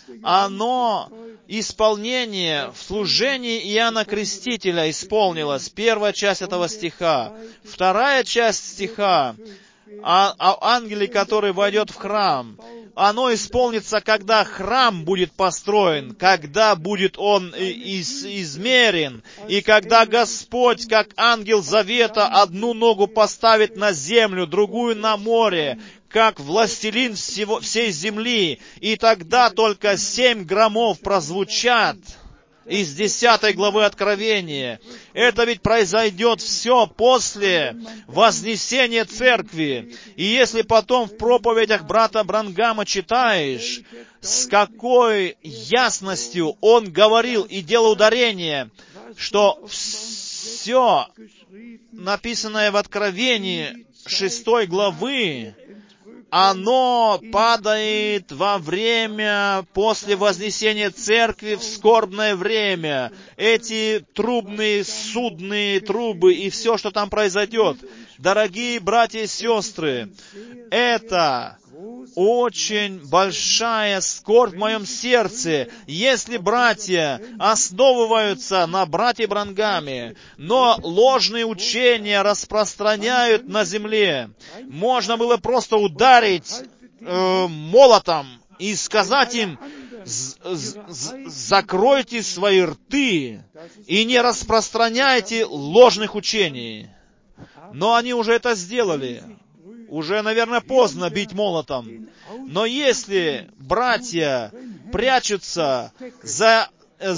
исполнение в служении Иоанна Крестителя исполнилось. Первая часть этого стиха. Вторая часть стиха о ангеле, который войдет в храм, оно исполнится, когда храм будет построен, когда будет он измерен, и когда Господь, как ангел завета, одну ногу поставит на землю, другую на море, как властелин всей земли, и тогда только 7 громов прозвучат из 10 главы Откровения. Это ведь произойдет все после вознесения церкви. И если потом в проповедях брата Бранхама читаешь, с какой ясностью он говорил и делал ударение, что все написанное в Откровении 6 главы, оно падает во время, после вознесения церкви в скорбное время. Эти трубные, судные трубы и все, что там произойдет. Дорогие братья и сестры, это очень большая скорбь в моем сердце, если братья основываются на брате Бранхаме, но ложные учения распространяют на земле. Можно было просто ударить молотом и сказать им: закройте свои рты и не распространяйте ложных учений. Но они уже это сделали. Уже, наверное, поздно бить молотом. Но если братья прячутся за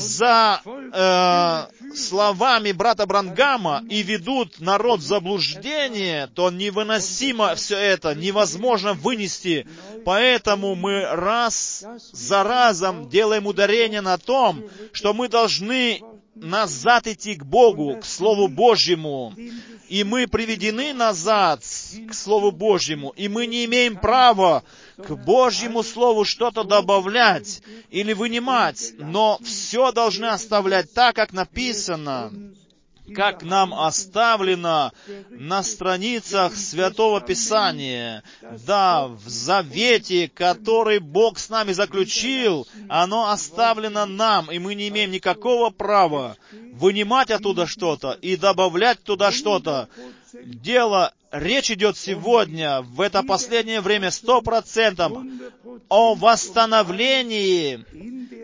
словами брата Бранхама и ведут народ в заблуждение, то невыносимо все это, невозможно вынести. Поэтому мы раз за разом делаем ударение на том, что мы должны назад идти к Богу, к Слову Божьему. И мы приведены назад к Слову Божьему, и мы не имеем права к Божьему Слову что-то добавлять или вынимать, но все должны оставлять так, как написано, как нам оставлено на страницах Святого Писания. Да, в завете, который Бог с нами заключил, оно оставлено нам, и мы не имеем никакого права вынимать оттуда что-то и добавлять туда что-то. Речь идет сегодня, в это последнее время, 100% о восстановлении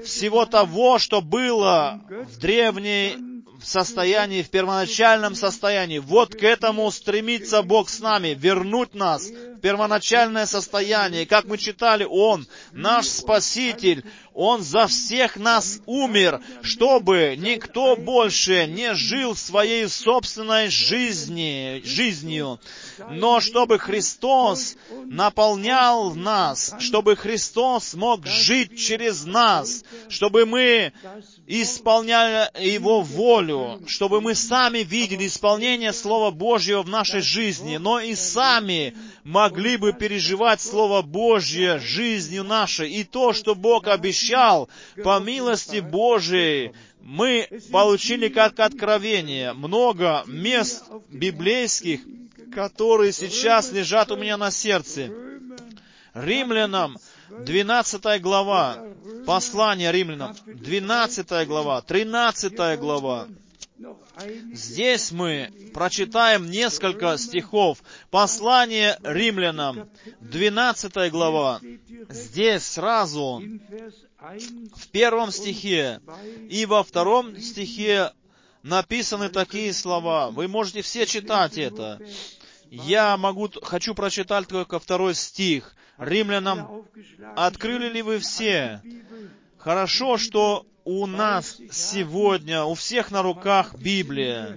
всего того, что было в древней состоянии, в первоначальном состоянии. Вот к этому стремится Бог с нами, вернуть нас в первоначальное состояние. Как мы читали, Он, наш Спаситель, Он за всех нас умер, чтобы никто больше не жил своей собственной жизнью, но чтобы Христос наполнял нас, чтобы Христос мог жить через нас, чтобы мы исполняли Его волю, чтобы мы сами видели исполнение Слова Божьего в нашей жизни, но и сами могли бы переживать Слово Божье жизнью нашей. И то, что Бог обещал, по милости Божией, мы получили как откровение. Много мест библейских, которые сейчас лежат у меня на сердце. Римлянам 12 глава, послание Римлянам, 12 глава, 13 глава. Здесь мы прочитаем несколько стихов. Послание Римлянам, 12 глава. Здесь сразу в 1 стихе и во 2 стихе написаны такие слова. Вы можете все читать это. Хочу прочитать только 2 стих. Римлянам, открыли ли вы все? Хорошо, что у нас сегодня, у всех на руках Библия.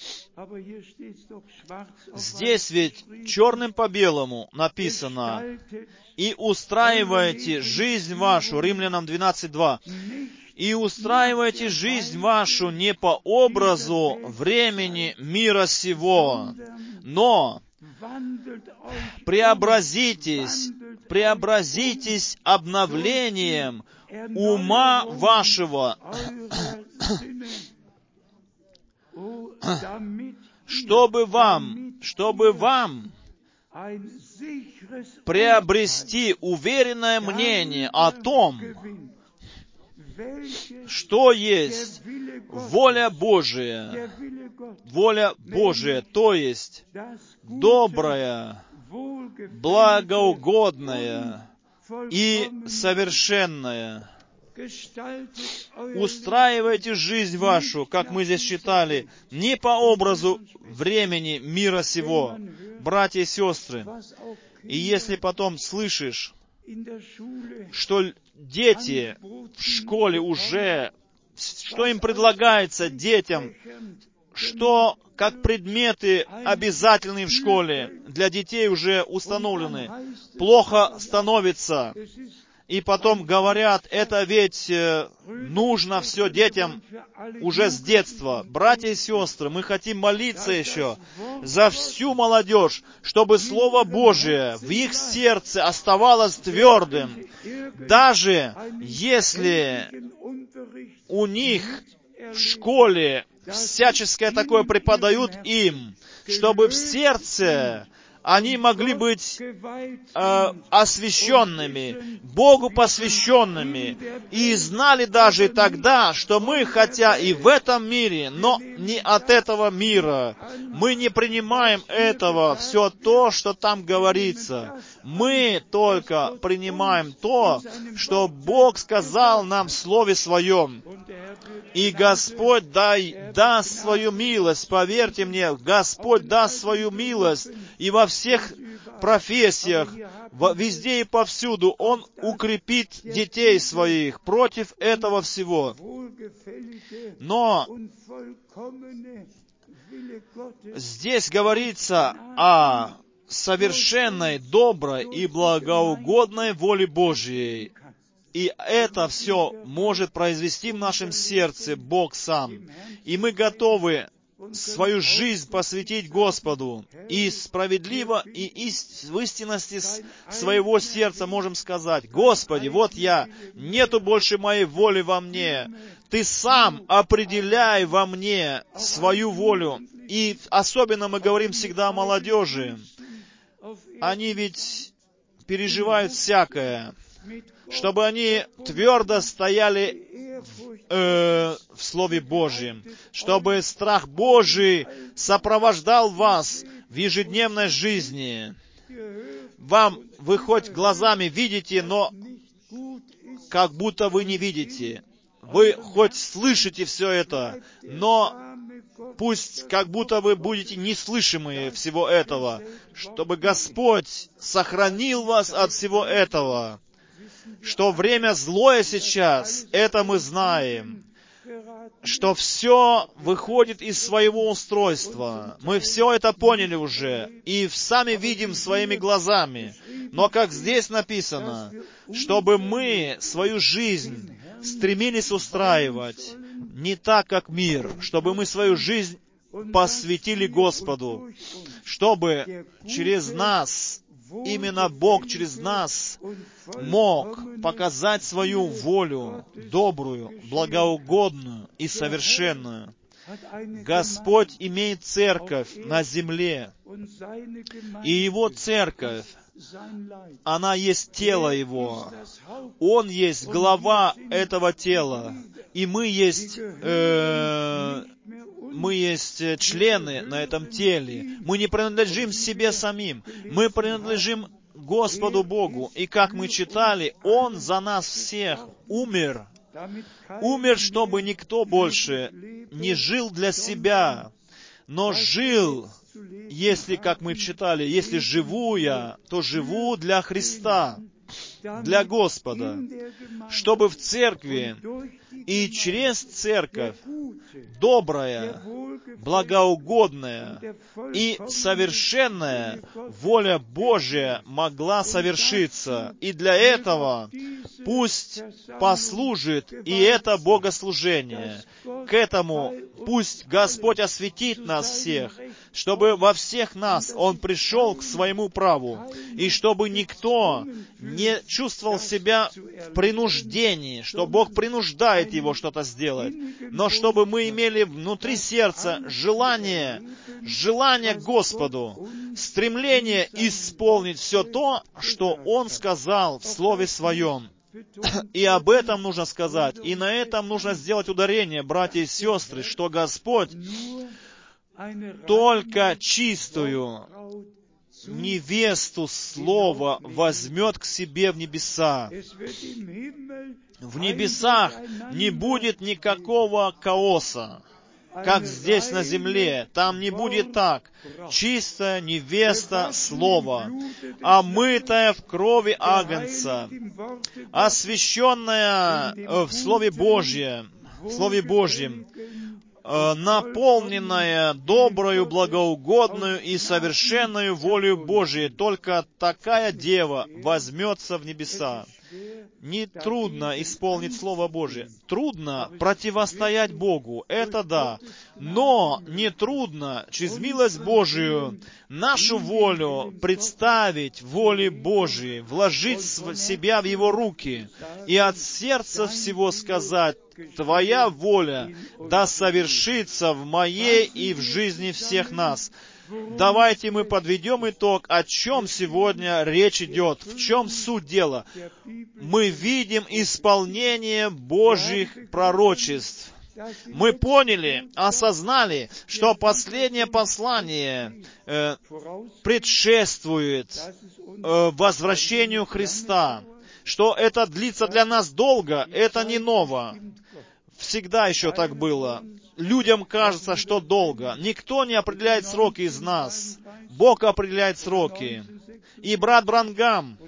Здесь ведь черным по белому написано: «И устраивайте жизнь вашу», Римлянам 12:2, «и устраивайте жизнь вашу не по образу времени мира сего, но преобразитесь обновлением ума вашего, чтобы вам приобрести уверенное мнение о том, что есть воля Божия, то есть добрая, благоугодная и совершенная. Устраивайте жизнь вашу, как мы здесь читали, не по образу времени мира сего, братья и сестры. И если потом слышишь, что дети в школе уже, что им предлагается детям, что как предметы обязательные в школе для детей уже установлены, плохо становится. И потом говорят, это ведь нужно все детям уже с детства. Братья и сестры, мы хотим молиться еще за всю молодежь, чтобы Слово Божие в их сердце оставалось твердым, даже если у них в школе всяческое такое преподают им, чтобы в сердце они могли быть освященными, Богу посвященными, и знали даже тогда, что мы, хотя и в этом мире, но не от этого мира, мы не принимаем этого, все то, что там говорится. Мы только принимаем то, что Бог сказал нам в Слове Своем. И Господь даст свою милость, поверьте мне, Господь даст свою милость, и во всех профессиях, везде и повсюду Он укрепит детей своих против этого всего. Но здесь говорится о совершенной, доброй и благоугодной воле Божьей. И это все может произвести в нашем сердце Бог сам. И мы готовы свою жизнь посвятить Господу. И справедливо, и в истинности своего сердца можем сказать: Господи, вот я, нету больше моей воли во мне. Ты сам определяй во мне свою волю. И особенно мы говорим всегда о молодежи. Они ведь переживают всякое. Чтобы они твердо стояли в Слове Божьем, чтобы страх Божий сопровождал вас в ежедневной жизни. Вы хоть глазами видите, но как будто вы не видите. Вы хоть слышите все это, но пусть как будто вы будете неслышимые всего этого, чтобы Господь сохранил вас от всего этого. Что время злое сейчас, это мы знаем. Что все выходит из своего устройства. Мы все это поняли уже и сами видим своими глазами. Но как здесь написано, чтобы мы свою жизнь стремились устраивать не так, как мир, чтобы мы свою жизнь посвятили Господу, чтобы через нас, именно Бог через нас мог показать свою волю, добрую, благоугодную и совершенную. Господь имеет церковь на земле, и Его церковь, она есть тело Его. Он есть глава этого тела, и мы есть члены на этом теле. Мы не принадлежим себе самим. Мы принадлежим Господу Богу. И как мы читали, Он за нас всех умер. Умер, чтобы никто больше не жил для себя, но жил, если, как мы читали, если живу я, то живу для Христа, для Господа, чтобы в церкви и через церковь добрая, благоугодная и совершенная воля Божия могла совершиться. И для этого пусть послужит и это богослужение. К этому пусть Господь осветит нас всех, чтобы во всех нас Он пришел к своему праву, и чтобы никто не чувствовал себя в принуждении, что Бог принуждает его что-то сделать, но чтобы мы имели внутри сердца желание к Господу, стремление исполнить все то, что Он сказал в Слове Своем. И об этом нужно сказать, и на этом нужно сделать ударение, братья и сестры, что Господь только чистую невесту Слова возьмет к себе в небеса. В небесах не будет никакого хаоса, как здесь на земле. Там не будет так. Чистая невеста Слова, омытая в крови Агнца, освященная в Слове Божьем, наполненная доброю, благоугодную и совершенную волею Божией. Только такая дева возьмется в небеса. Не трудно исполнить Слово Божие. Трудно противостоять Богу, это да. Но не трудно, через милость Божию, нашу волю представить воле Божией, вложить себя в Его руки и от сердца всего сказать: «Твоя воля да совершится в моей и в жизни всех нас». Давайте мы подведем итог, о чем сегодня речь идет, в чем суть дела. Мы видим исполнение Божьих пророчеств. Мы поняли, осознали, что последнее послание предшествует возвращению Христа, что это длится для нас долго, это не ново. Всегда еще так было. Людям кажется, что долго. Никто не определяет сроки из нас. Бог определяет сроки. И брат Бранхам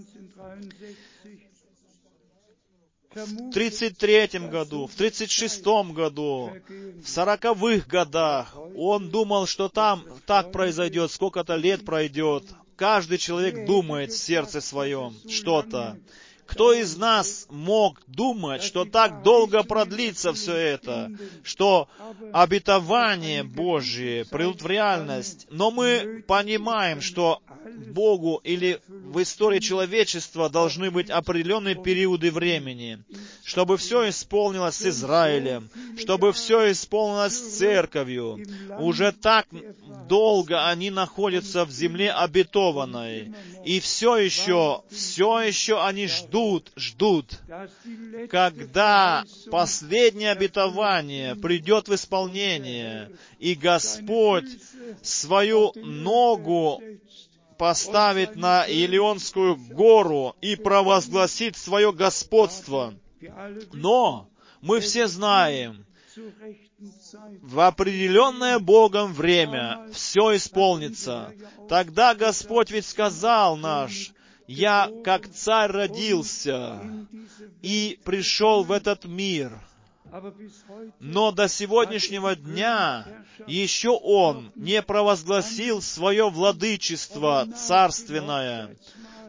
в 33-м году, в 36-м году, в 40-х годах, он думал, что там так произойдет, сколько-то лет пройдет. Каждый человек думает в сердце своем что-то. Кто из нас мог думать, что так долго продлится все это, что обетование Божие придут в реальность? Но мы понимаем, что Богу или в истории человечества должны быть определенные периоды времени, чтобы все исполнилось с Израилем, чтобы все исполнилось с Церковью. Уже так долго они находятся в земле обетованной, и все еще они ждут, когда последнее обетование придет в исполнение, и Господь свою ногу поставить на Илионскую гору и провозгласить свое господство. Но мы все знаем, в определенное Богом время все исполнится. Тогда Господь ведь сказал наш: «Я, как царь, родился и пришел в этот мир». Но до сегодняшнего дня еще Он не провозгласил свое владычество царственное.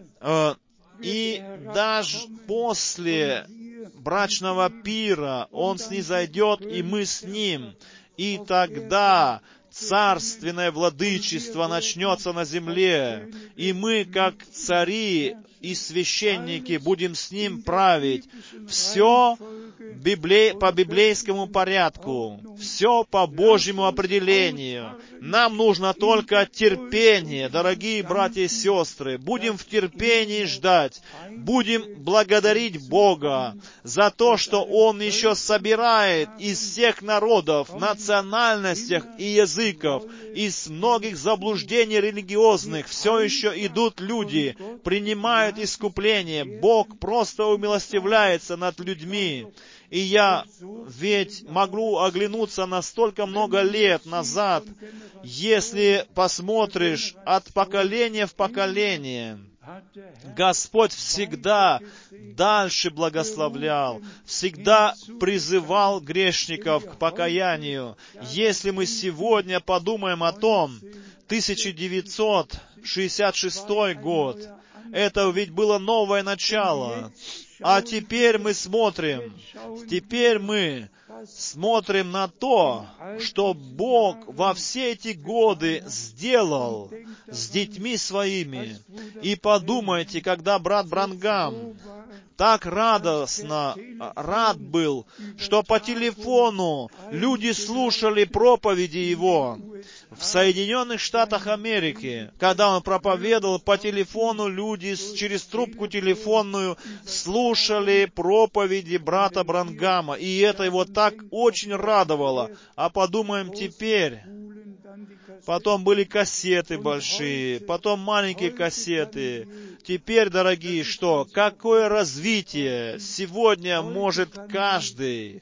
И даже после брачного пира Он снизойдет, и мы с Ним. И тогда царственное владычество начнется на земле, и мы, как цари и священники, будем с Ним править. Все по библейскому порядку, все по Божьему определению. Нам нужно только терпение, дорогие братья и сестры. Будем в терпении ждать. Будем благодарить Бога за то, что Он еще собирает из всех народов, национальностей и языков, из многих заблуждений религиозных. Все еще идут люди, принимают искупление. Бог просто умилостивляется над людьми. И я ведь могу оглянуться на столько много лет назад, если посмотришь от поколения в поколение. Господь всегда дальше благословлял, всегда призывал грешников к покаянию. Если мы сегодня подумаем о том, 1966 год, это ведь было новое начало. А теперь мы смотрим на то, что Бог во все эти годы сделал с детьми своими. И подумайте, когда брат Бранхам так радостно рад был, что по телефону люди слушали проповеди его. В Соединенных Штатах Америки, когда он проповедовал по телефону, люди через трубку телефонную слушали проповеди брата Бранхама, и это его так очень радовало. А подумаем теперь, потом были кассеты большие, потом маленькие кассеты. Теперь, дорогие, что? Какое развитие сегодня может каждый?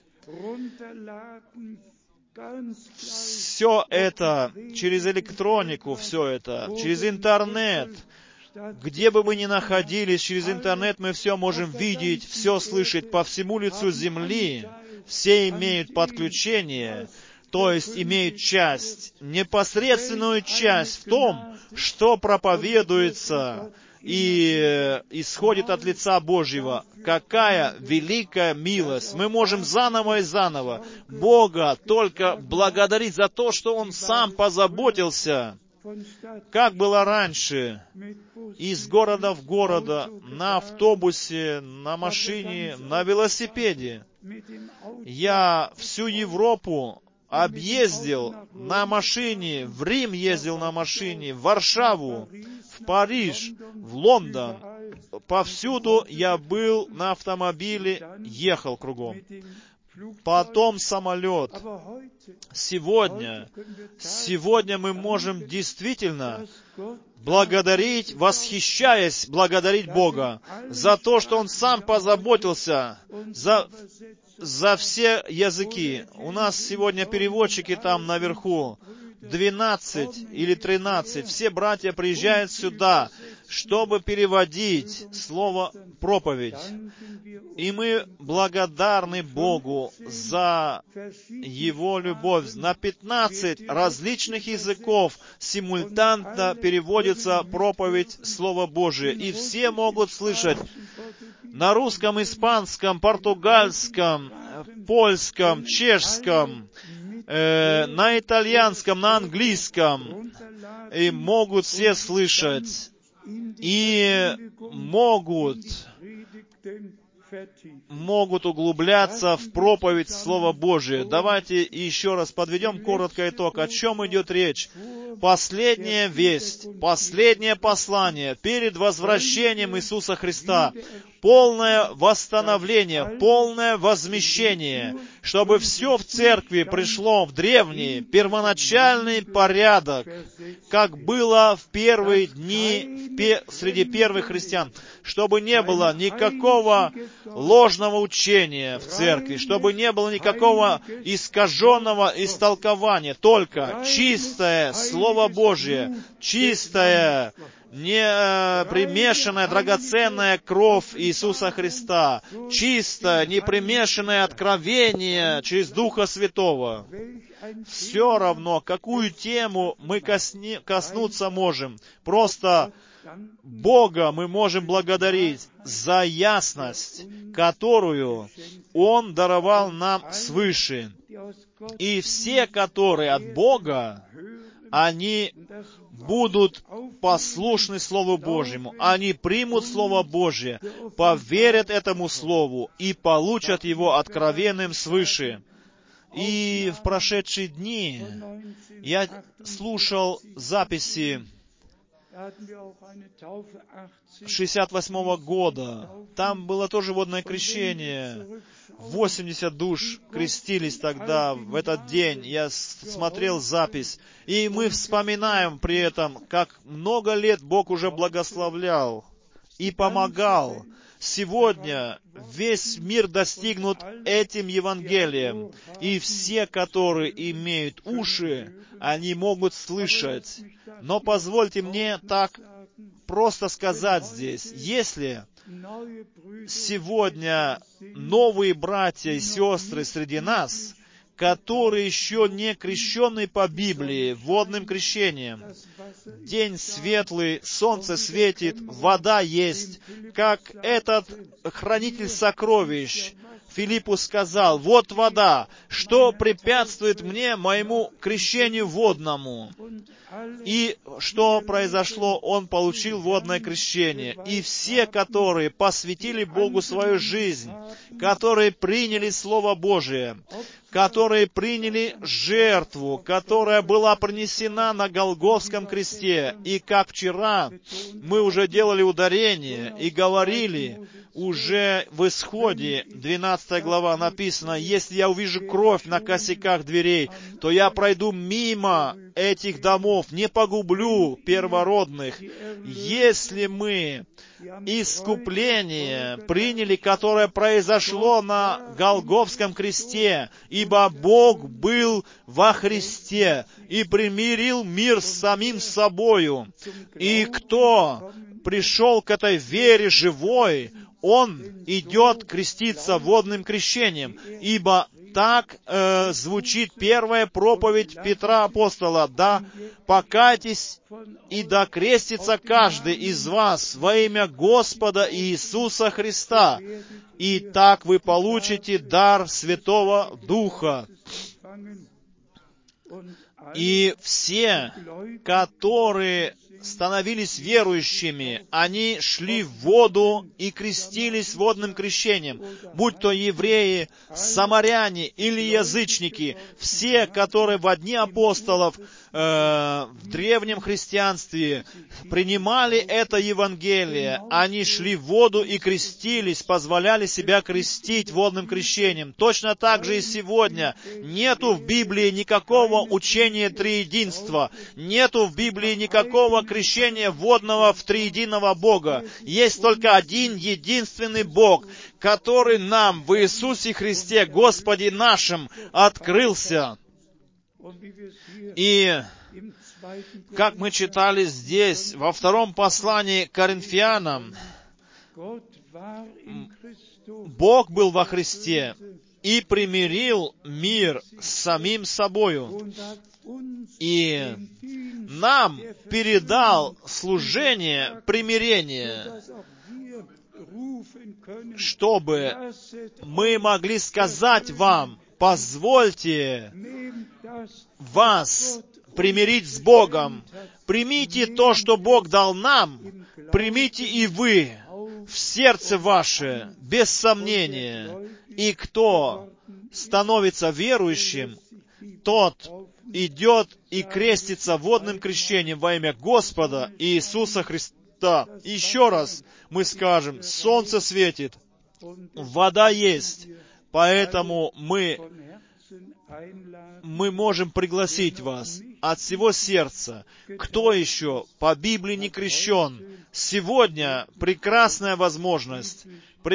Все это через электронику, все это через интернет. Где бы мы ни находились, через интернет мы все можем видеть, все слышать по всему лицу земли. Все имеют подключение, то есть имеют часть, непосредственную часть в том, что проповедуется и исходит от лица Божьего. Какая великая милость! Мы можем заново и заново Бога только благодарить за то, что Он сам позаботился. Как было раньше, из города в город, на автобусе, на машине, на велосипеде. Я всю Европу объездил на машине, в Рим ездил на машине, в Варшаву, в Париж, в Лондон. Повсюду я был на автомобиле, ехал кругом. Потом самолет. Сегодня мы можем действительно благодарить, восхищаясь, благодарить Бога за то, что Он сам позаботился за все языки. У нас сегодня переводчики там наверху, 12 или 13. Все братья приезжают сюда, чтобы переводить слово «проповедь». И мы благодарны Богу за Его любовь. На 15 различных языков симультанно переводится проповедь Слова Божия. И все могут слышать на русском, испанском, португальском, польском, чешском, на итальянском, на английском. И могут все слышать. И могут углубляться в проповедь Слова Божия. Давайте еще раз подведем коротко итог. О чем идет речь? последняя весть, последнее послание перед возвращением Иисуса Христа, полное восстановление, полное возмещение, чтобы все в церкви пришло в древний, первоначальный порядок, как было в первые дни среди первых христиан, чтобы не было никакого ложного учения в церкви, чтобы не было никакого искаженного истолкования, только чистое Слово Божие, чистое, не примешанная драгоценная кровь Иисуса Христа, чистое, не примешанное откровение через Духа Святого. Все равно, какую тему мы коснуться можем. Просто Бога мы можем благодарить за ясность, которую Он даровал нам свыше. И все, которые от Бога, они будут послушны Слову Божьему. Они примут Слово Божье, поверят этому Слову и получат его откровенным свыше. И в прошедшие дни я слушал записи 68 года. Там было тоже водное крещение. 80 душ крестились тогда, в этот день. Я смотрел запись. И мы вспоминаем при этом, как много лет Бог уже благословлял и помогал. Сегодня весь мир достигнут этим Евангелием. И все, которые имеют уши, они могут слышать. Но позвольте мне так просто сказать здесь, если сегодня новые братья и сестры среди нас, которые еще не крещены по Библии водным крещением, день светлый, солнце светит, вода есть, как этот хранитель сокровищ Филиппу сказал: вот вода, что препятствует мне, моему крещению водному. И что произошло? Он получил водное крещение. И все, которые посвятили Богу свою жизнь, которые приняли Слово Божие, которые приняли жертву, которая была принесена на Голгофском кресте. И как вчера мы уже делали ударение и говорили, уже в Исходе, 12 глава написано: «Если я увижу кровь на косяках дверей, то я пройду мимо этих домов, не погублю первородных». Если мы искупление приняли, которое произошло на Голгофском кресте, ибо Бог был во Христе и примирил мир с самим собою. И кто пришел к этой вере живой, он идет креститься водным крещением, ибо так звучит первая проповедь Петра Апостола: «Да покайтесь и да крестится каждый из вас во имя Господа Иисуса Христа, и так вы получите дар Святого Духа». И все, которые становились верующими, они шли в воду и крестились водным крещением, будь то евреи, самаряне или язычники, все, которые во дни апостолов в древнем христианстве принимали это Евангелие, они шли в воду и крестились, позволяли себя крестить водным крещением. Точно так же и сегодня. Нету в Библии никакого учения триединства, нету в Библии никакого крещения водного в триединого Бога. Есть только один единственный Бог, который нам в Иисусе Христе, Господе нашим, открылся. И, как мы читали здесь, во втором послании к Коринфянам, Бог был во Христе и примирил мир с самим собою, и нам передал служение примирения, чтобы мы могли сказать вам: позвольте вас примирить с Богом. Примите то, что Бог дал нам, примите и вы в сердце ваше, без сомнения. И кто становится верующим, тот идет и крестится водным крещением во имя Господа Иисуса Христа. Еще раз мы скажем, солнце светит, вода есть, поэтому мы можем пригласить вас от всего сердца. Кто еще по Библии не крещен? Сегодня прекрасная возможность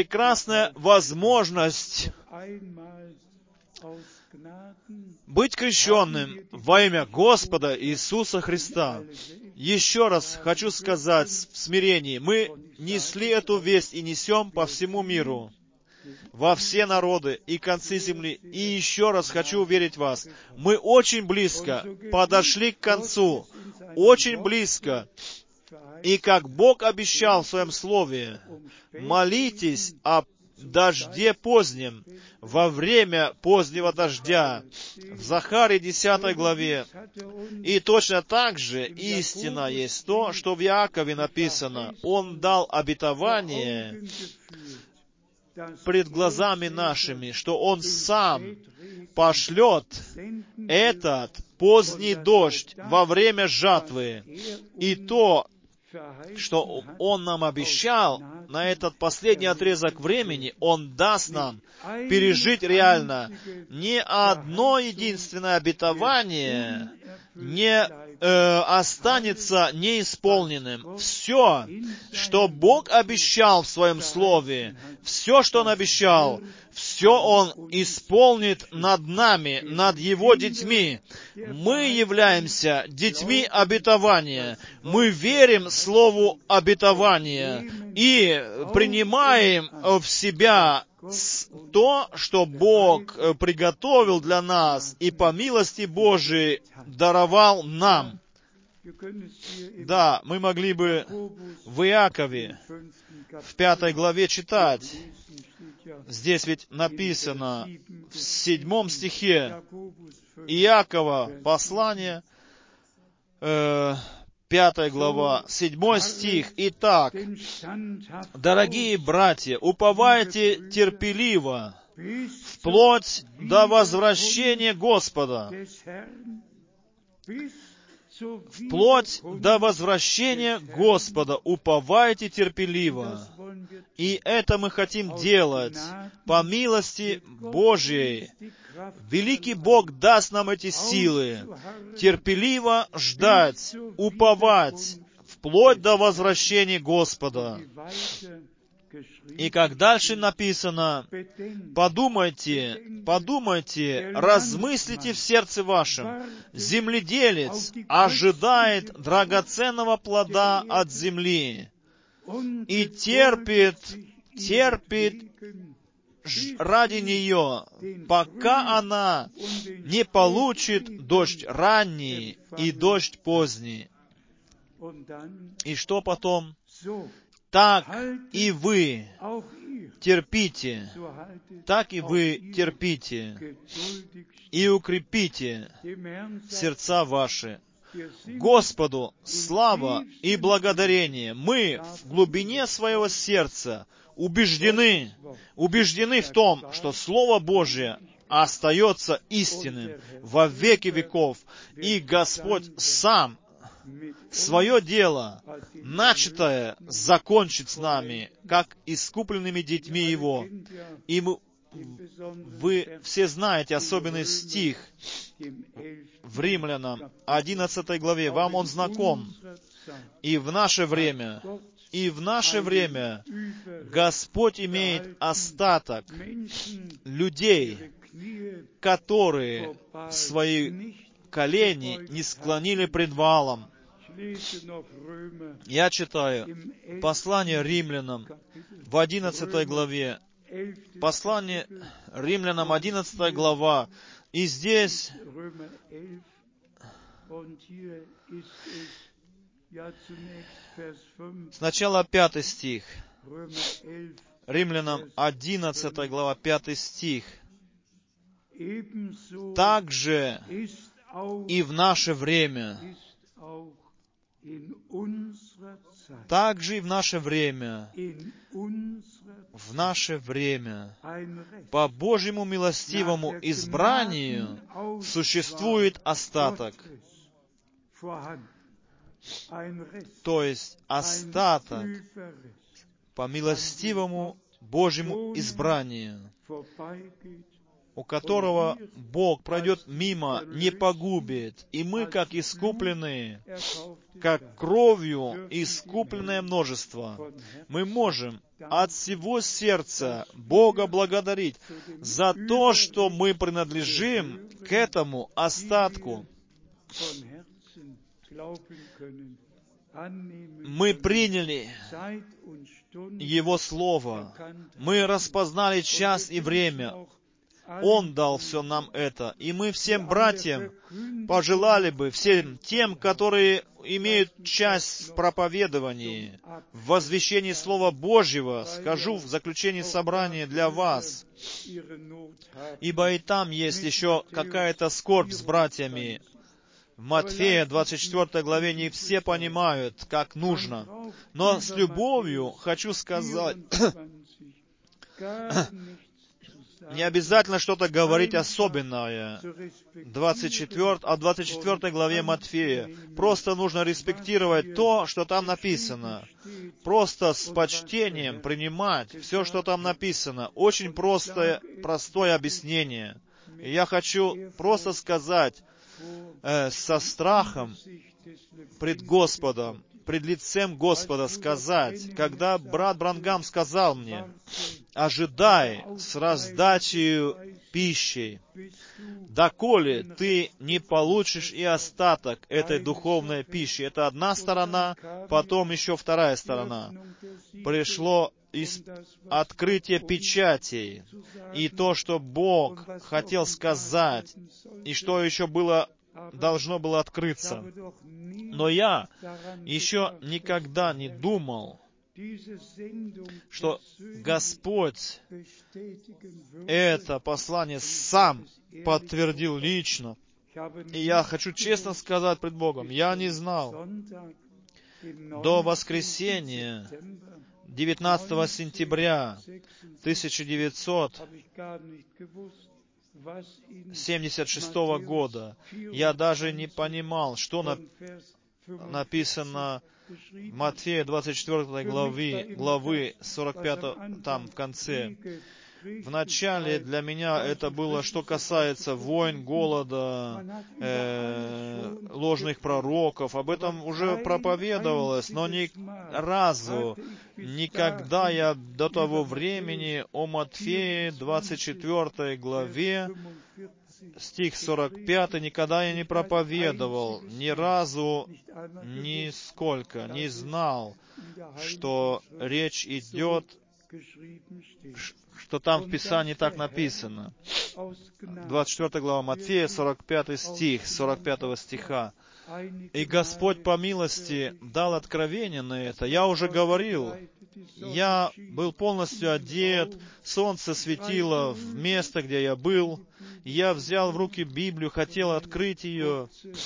быть крещенным во имя Господа Иисуса Христа. Еще раз хочу сказать в смирении, мы несли эту весть и несем по всему миру, во все народы и концы земли. И еще раз хочу уверить вас, мы очень близко подошли к концу, очень близко. И как Бог обещал в Своем Слове, молитесь о дожде позднем, во время позднего дождя, в Захарии 10 главе. И точно так же истина есть то, что в Иакове написано. Он дал обетование пред глазами нашими, что Он сам пошлет этот поздний дождь во время жатвы. И то, что Он нам обещал на этот последний отрезок времени, Он даст нам пережить реально. Ни одно единственное обетование не останется неисполненным. Все, что Бог обещал в Своем Слове, все, что Он обещал, все Он исполнит над нами, над Его детьми. Мы являемся детьми обетования. Мы верим Слову обетования и принимаем в себя то, что Бог приготовил для нас и по милости Божией даровал нам. Да, мы могли бы в Иакове, в 5 главе читать. Здесь ведь написано в 7 стихе Иакова послание, 5 глава, 7 стих. Итак, дорогие братья, уповайте терпеливо, вплоть до возвращения Господа. Вплоть до возвращения Господа уповайте терпеливо. И это мы хотим делать по милости Божьей. Великий Бог даст нам эти силы. Терпеливо ждать, уповать, вплоть до возвращения Господа. И как дальше написано, подумайте, размыслите в сердце вашем. Земледелец ожидает драгоценного плода от земли и терпит ради нее, пока она не получит дождь ранний и дождь поздний. И что потом? Так и вы терпите, и укрепите сердца ваши. Господу слава и благодарение. Мы в глубине своего сердца убеждены в том, что Слово Божие остается истинным во веки веков, и Господь сам свое дело, начатое, закончит с нами, как искупленными детьми Его. И вы все знаете особенный стих в Римлянам 11 главе. Вам он знаком. И в наше время Господь имеет остаток людей, которые свои колени не склонили пред валом. Я читаю послание Римлянам в 11 главе. Послание Римлянам 11 глава. И здесь сначала 5 стих. Римлянам 11 глава, 5 стих. Также и в наше время, в наше время, по Божьему милостивому избранию, существует остаток. То есть остаток по милостивому Божьему избранию, у которого Бог пройдет мимо, не погубит. И мы, как искупленные, как кровью искупленное множество, мы можем от всего сердца Бога благодарить за то, что мы принадлежим к этому остатку. Мы приняли Его Слово. Мы распознали час и время. Он дал все нам это. И мы всем братьям пожелали бы, всем тем, которые имеют часть в проповедовании, в возвещении Слова Божьего, скажу в заключении собрания для вас, ибо и там есть еще какая-то скорбь с братьями. В Матфея 24 главе не все понимают, как нужно. Но с любовью хочу сказать, не обязательно что-то говорить особенное. 24 главе Матфея. Просто нужно респектировать то, что там написано. Просто с почтением принимать все, что там написано. Очень простое объяснение. И я хочу просто сказать, со страхом пред Господом, пред лицем Господа сказать, когда брат Бранхам сказал мне, ожидай с раздачей пищи, доколе ты не получишь и остаток этой духовной пищи. Это одна сторона, потом еще вторая сторона. Пришло открытие печатей, и то, что Бог хотел сказать, и что еще должно было открыться. Но я еще никогда не думал, что Господь это послание сам подтвердил лично. И я хочу честно сказать пред Богом, я не знал до воскресенья 19 сентября 1976 года. Я даже не понимал, что написано в Матфея 24 главы 45 там в конце. Вначале для меня это было, что касается войн, голода, ложных пророков. Об этом уже проповедовалось, но ни разу, никогда я до того времени о Матфея 24 главе, стих 45, никогда я не проповедовал, ни разу, нисколько не знал, что речь идет, что там в Писании так написано. 24 глава Матфея, 45 стих, 45 стиха. И Господь по милости дал откровение на это. Я уже говорил, я был полностью одет, солнце светило в место, где я был. Я взял в руки Библию, хотел открыть ее,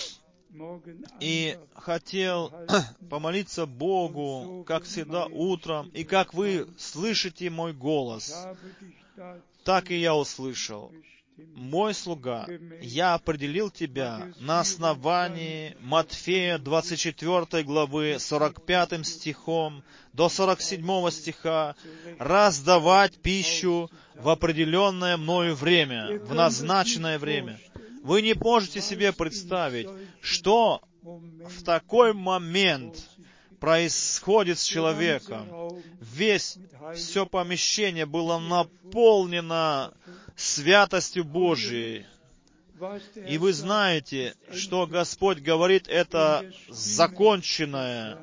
и хотел помолиться Богу, как всегда, утром. И как вы слышите мой голос, так и я услышал. Мой слуга, я определил тебя на основании Матфея 24 главы 45 стихом до 47 стиха раздавать пищу в определенное мною время, в назначенное время. Вы не можете себе представить, что в такой момент происходит с человеком. Все помещение было наполнено святостью Божией. И вы знаете, что Господь говорит, это законченная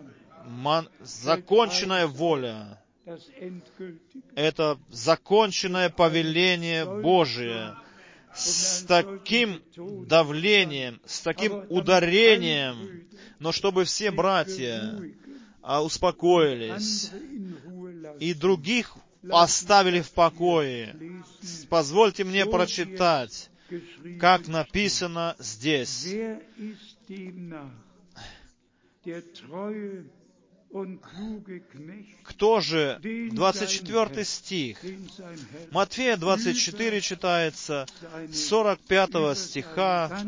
воля. Это законченное повеление Божие. С таким давлением, с таким ударением, но чтобы все братья успокоились и других оставили в покое. Позвольте мне прочитать, как написано здесь. Кто же, 24 стих, Матфея 24 читается, 45 стиха,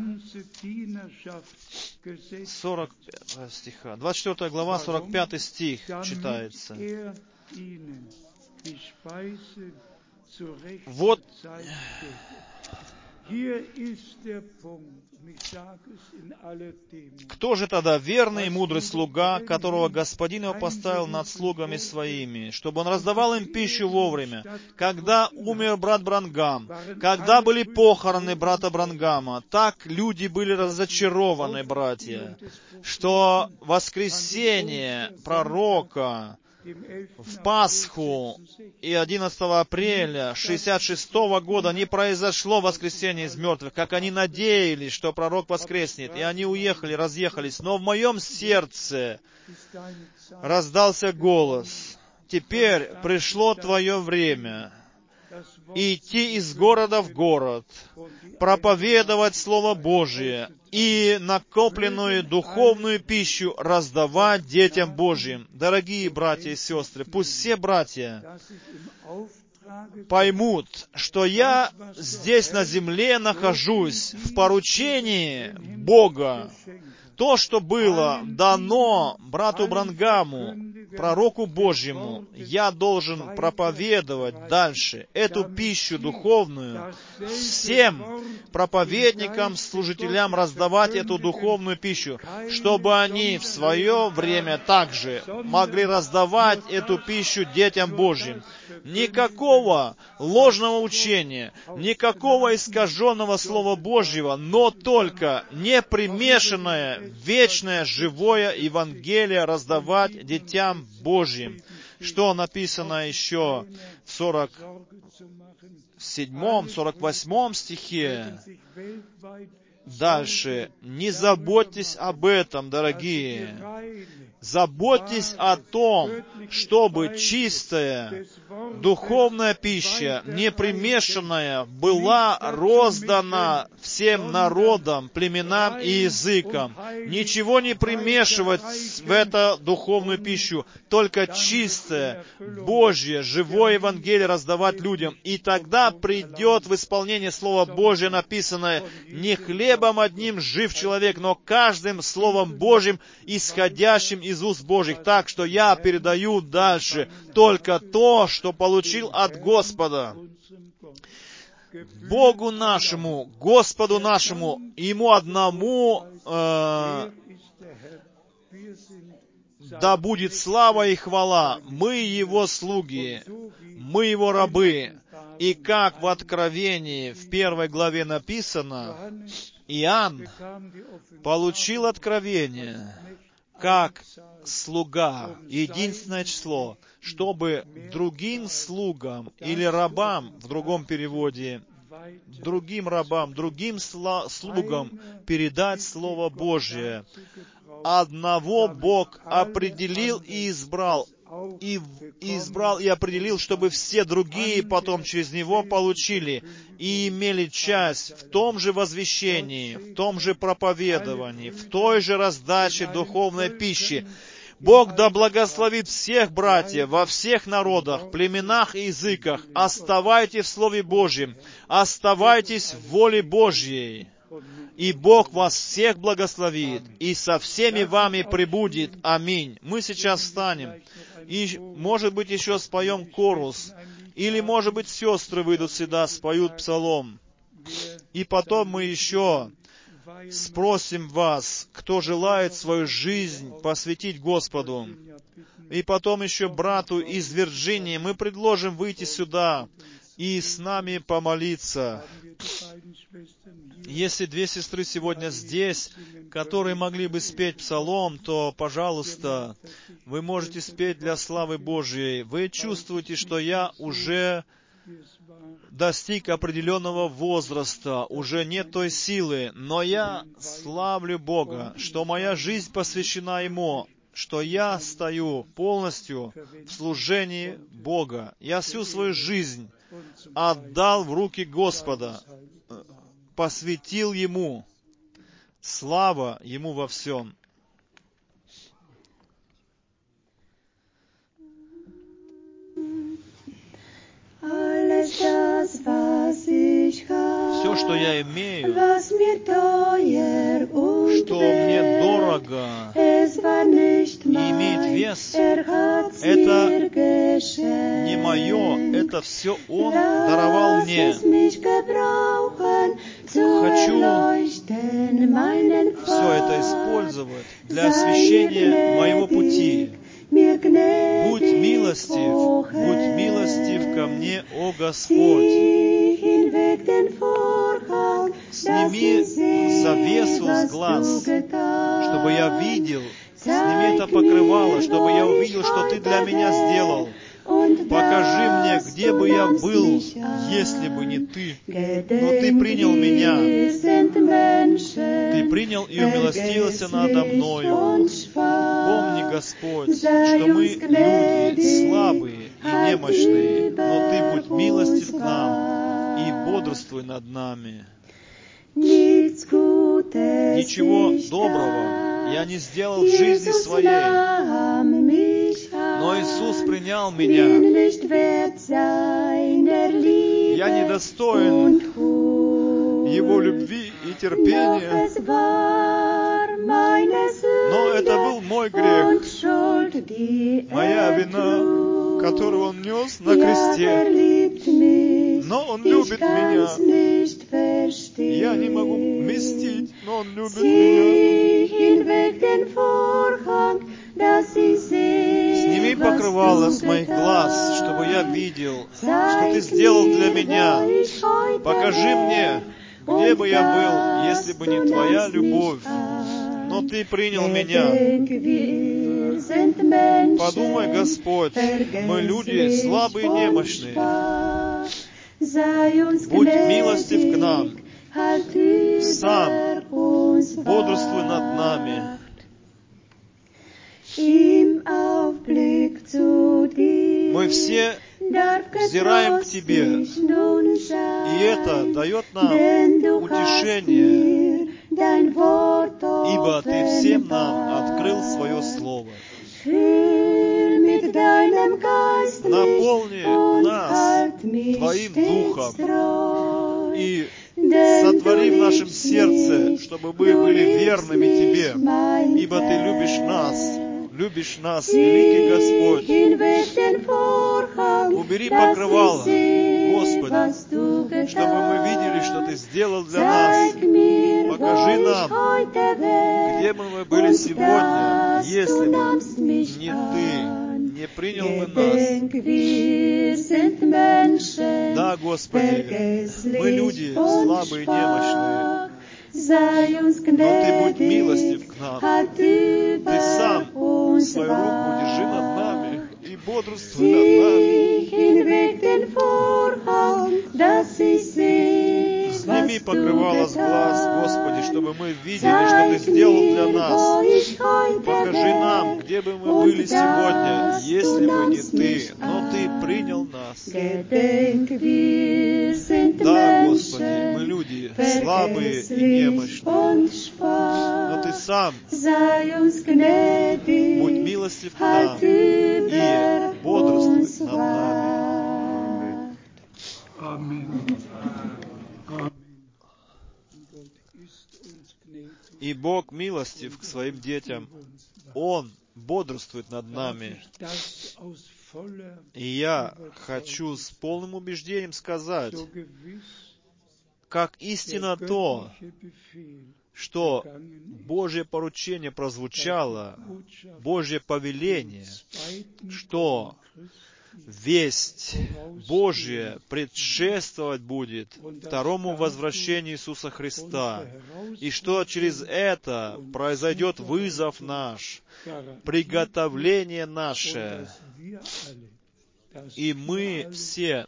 45 стиха, 24 глава, 45 стих читается. Вот кто же тогда верный и мудрый слуга, которого господин его поставил над слугами своими, чтобы он раздавал им пищу вовремя? Когда умер брат Бранхам, когда были похороны брата Бранхама, так люди были разочарованы, братья, что воскресение пророка в Пасху и 11 апреля 1966 года не произошло воскресение из мертвых, как они надеялись, что пророк воскреснет, и они уехали, разъехались. Но в моем сердце раздался голос: «Теперь пришло твое время идти из города в город, проповедовать Слово Божие и накопленную духовную пищу раздавать детям Божьим». Дорогие братья и сестры, пусть все братья поймут, что я здесь на земле нахожусь в поручении Бога. То, что было дано брату Бранхаму, пророку Божьему, я должен проповедовать дальше эту пищу духовную, всем проповедникам, служителям раздавать эту духовную пищу, чтобы они в свое время также могли раздавать эту пищу детям Божьим. Никакого ложного учения, никакого искаженного Слова Божьего, но только непримешанное, вечное, живое Евангелие раздавать детям Божьим. Что написано еще в 47-м, 48-м стихе? Дальше. Не заботьтесь об этом, дорогие. Заботьтесь о том, чтобы чистая духовная пища, не примешанная, была роздана всем народам, племенам и языкам. Ничего не примешивать в эту духовную пищу, только чистое, Божье, живое Евангелие раздавать людям. И тогда придет в исполнение Слово Божье, написанное: «Не хлебом одним жив человек, но каждым Словом Божьим, исходящим из уст Божьих». Так что я передаю дальше только то, что получил от Господа. Богу нашему, Господу нашему, Ему одному да будет слава и хвала. Мы Его слуги, мы Его рабы. И как в Откровении в 1 главе написано, Иоанн получил откровение как слуга, единственное число, чтобы другим слугам или рабам, в другом переводе, другим рабам, другим слугам передать Слово Божие. Одного Бог определил и избрал, и определил, чтобы все другие потом через Него получили и имели часть в том же возвещении, в том же проповедовании, в той же раздаче духовной пищи. Бог да благословит всех братьев во всех народах, племенах и языках. Оставайтесь в Слове Божьем, оставайтесь в воле Божьей. И Бог вас всех благословит, и со всеми вами пребудет. Аминь. Мы сейчас встанем, и, может быть, еще споем хорус, или, может быть, сестры выйдут сюда, споют псалом. И потом мы еще спросим вас, кто желает свою жизнь посвятить Господу. И потом еще брату из Вирджинии мы предложим выйти сюда и с нами помолиться. Если две сестры сегодня здесь, которые могли бы спеть псалом, то, пожалуйста, вы можете спеть для славы Божьей. Вы чувствуете, что я уже достиг определенного возраста, уже нет той силы, но я славлю Бога, что моя жизнь посвящена Ему, что я стою полностью в служении Бога. Я всю свою жизнь отдал в руки Господа, посвятил Ему. Слава Ему во всем. что я имею, что мне дорого и имеет вес, это не мое, это все Он даровал мне. Хочу все это использовать для освящения моего пути. Будь милостив ко мне, о Господь. Сними завесу с глаз, чтобы я видел, сними это покрывало, чтобы я увидел, что Ты для меня сделал. Покажи мне, где бы я был, если бы не Ты. Но Ты принял меня. Ты принял и умилостивился надо мною. Помни, Господь, что мы люди слабые и немощные, но Ты будь милостив к нам и бодрствуй над нами. Ничего доброго я не сделал в жизни своей, но Иисус принял меня. Я недостоин Его любви и терпения, но это был мой грех, моя вина, которую Он нес на кресте. Но Он любит меня. Я не могу вместить, но Он любит меня. Сними покрывало с моих глаз, чтобы я видел, что Ты сделал для меня. Покажи мне, где бы я был, если бы не Твоя любовь. Но Ты принял меня. Подумай, Господь, мы люди слабые и немощные. Будь милостив к нам. Сам бодрствуй над нами. Мы все взираем к Тебе, и это дает нам утешение, ибо Ты всем нам открыл Свое Слово. Наполни нас Твоим Духом и сотвори в нашем сердце, чтобы мы были верными Тебе, ибо Ты любишь нас, великий Господь. Убери покрывало, Господи, чтобы мы видели, что Ты сделал для нас. Покажи нам, где бы мы были сегодня, если бы не Ты, не принял бы нас. Да, Господи, мы люди слабые и немощные, но Ты будь милостив к нам. Ты сам свою руку держи над нами и бодрствуй над нами. Сними покрывало с глаз, Господи, чтобы мы видели, что Ты сделал для нас. Покажи нам, где бы мы были сегодня, если бы не Ты, но Ты принял нас. Да, Господи, мы люди слабые и немощные, но Ты сам будь милостив к нам и бодрствуй над нами. Аминь. И Бог милостив к Своим детям. Он бодрствует над нами. И я хочу с полным убеждением сказать, как истинно то, что Божье поручение прозвучало, Божье повеление, что весть Божья предшествовать будет второму возвращению Иисуса Христа, и что через это произойдет вызов наш, приготовление наше, и мы все,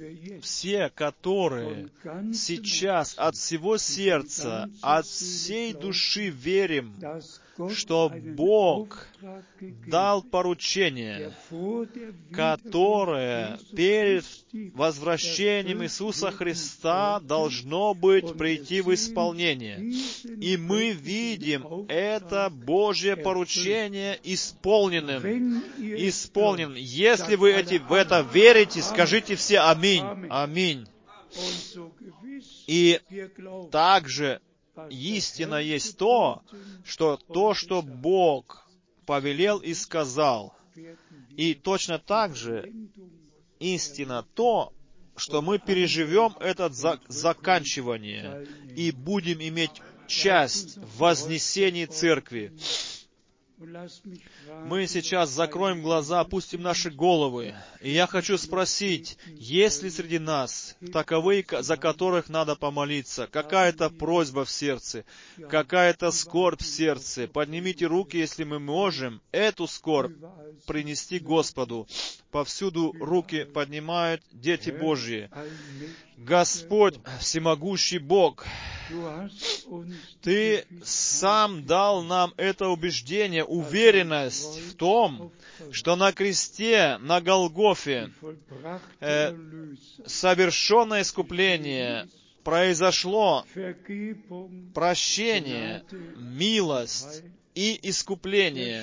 которые сейчас от всего сердца, от всей души верим, что Бог дал поручение, которое перед возвращением Иисуса Христа должно быть прийти в исполнение. И мы видим это Божье поручение исполненным. Если вы в это верите, скажите все аминь. Аминь. И также истина есть то, что Бог повелел и сказал. И точно так же истина то, что мы переживем это заканчивание и будем иметь часть в вознесении церкви. Мы сейчас закроем глаза, опустим наши головы. И я хочу спросить, есть ли среди нас таковые, за которых надо помолиться? Какая-то просьба в сердце, какая-то скорбь в сердце. Поднимите руки, если мы можем эту скорбь принести Господу. Повсюду руки поднимают дети Божьи. Господь, всемогущий Бог, Ты сам дал нам это убеждение, уверенность в том, что на кресте, на Голгофе, совершенное искупление, произошло прощение, милость и искупление.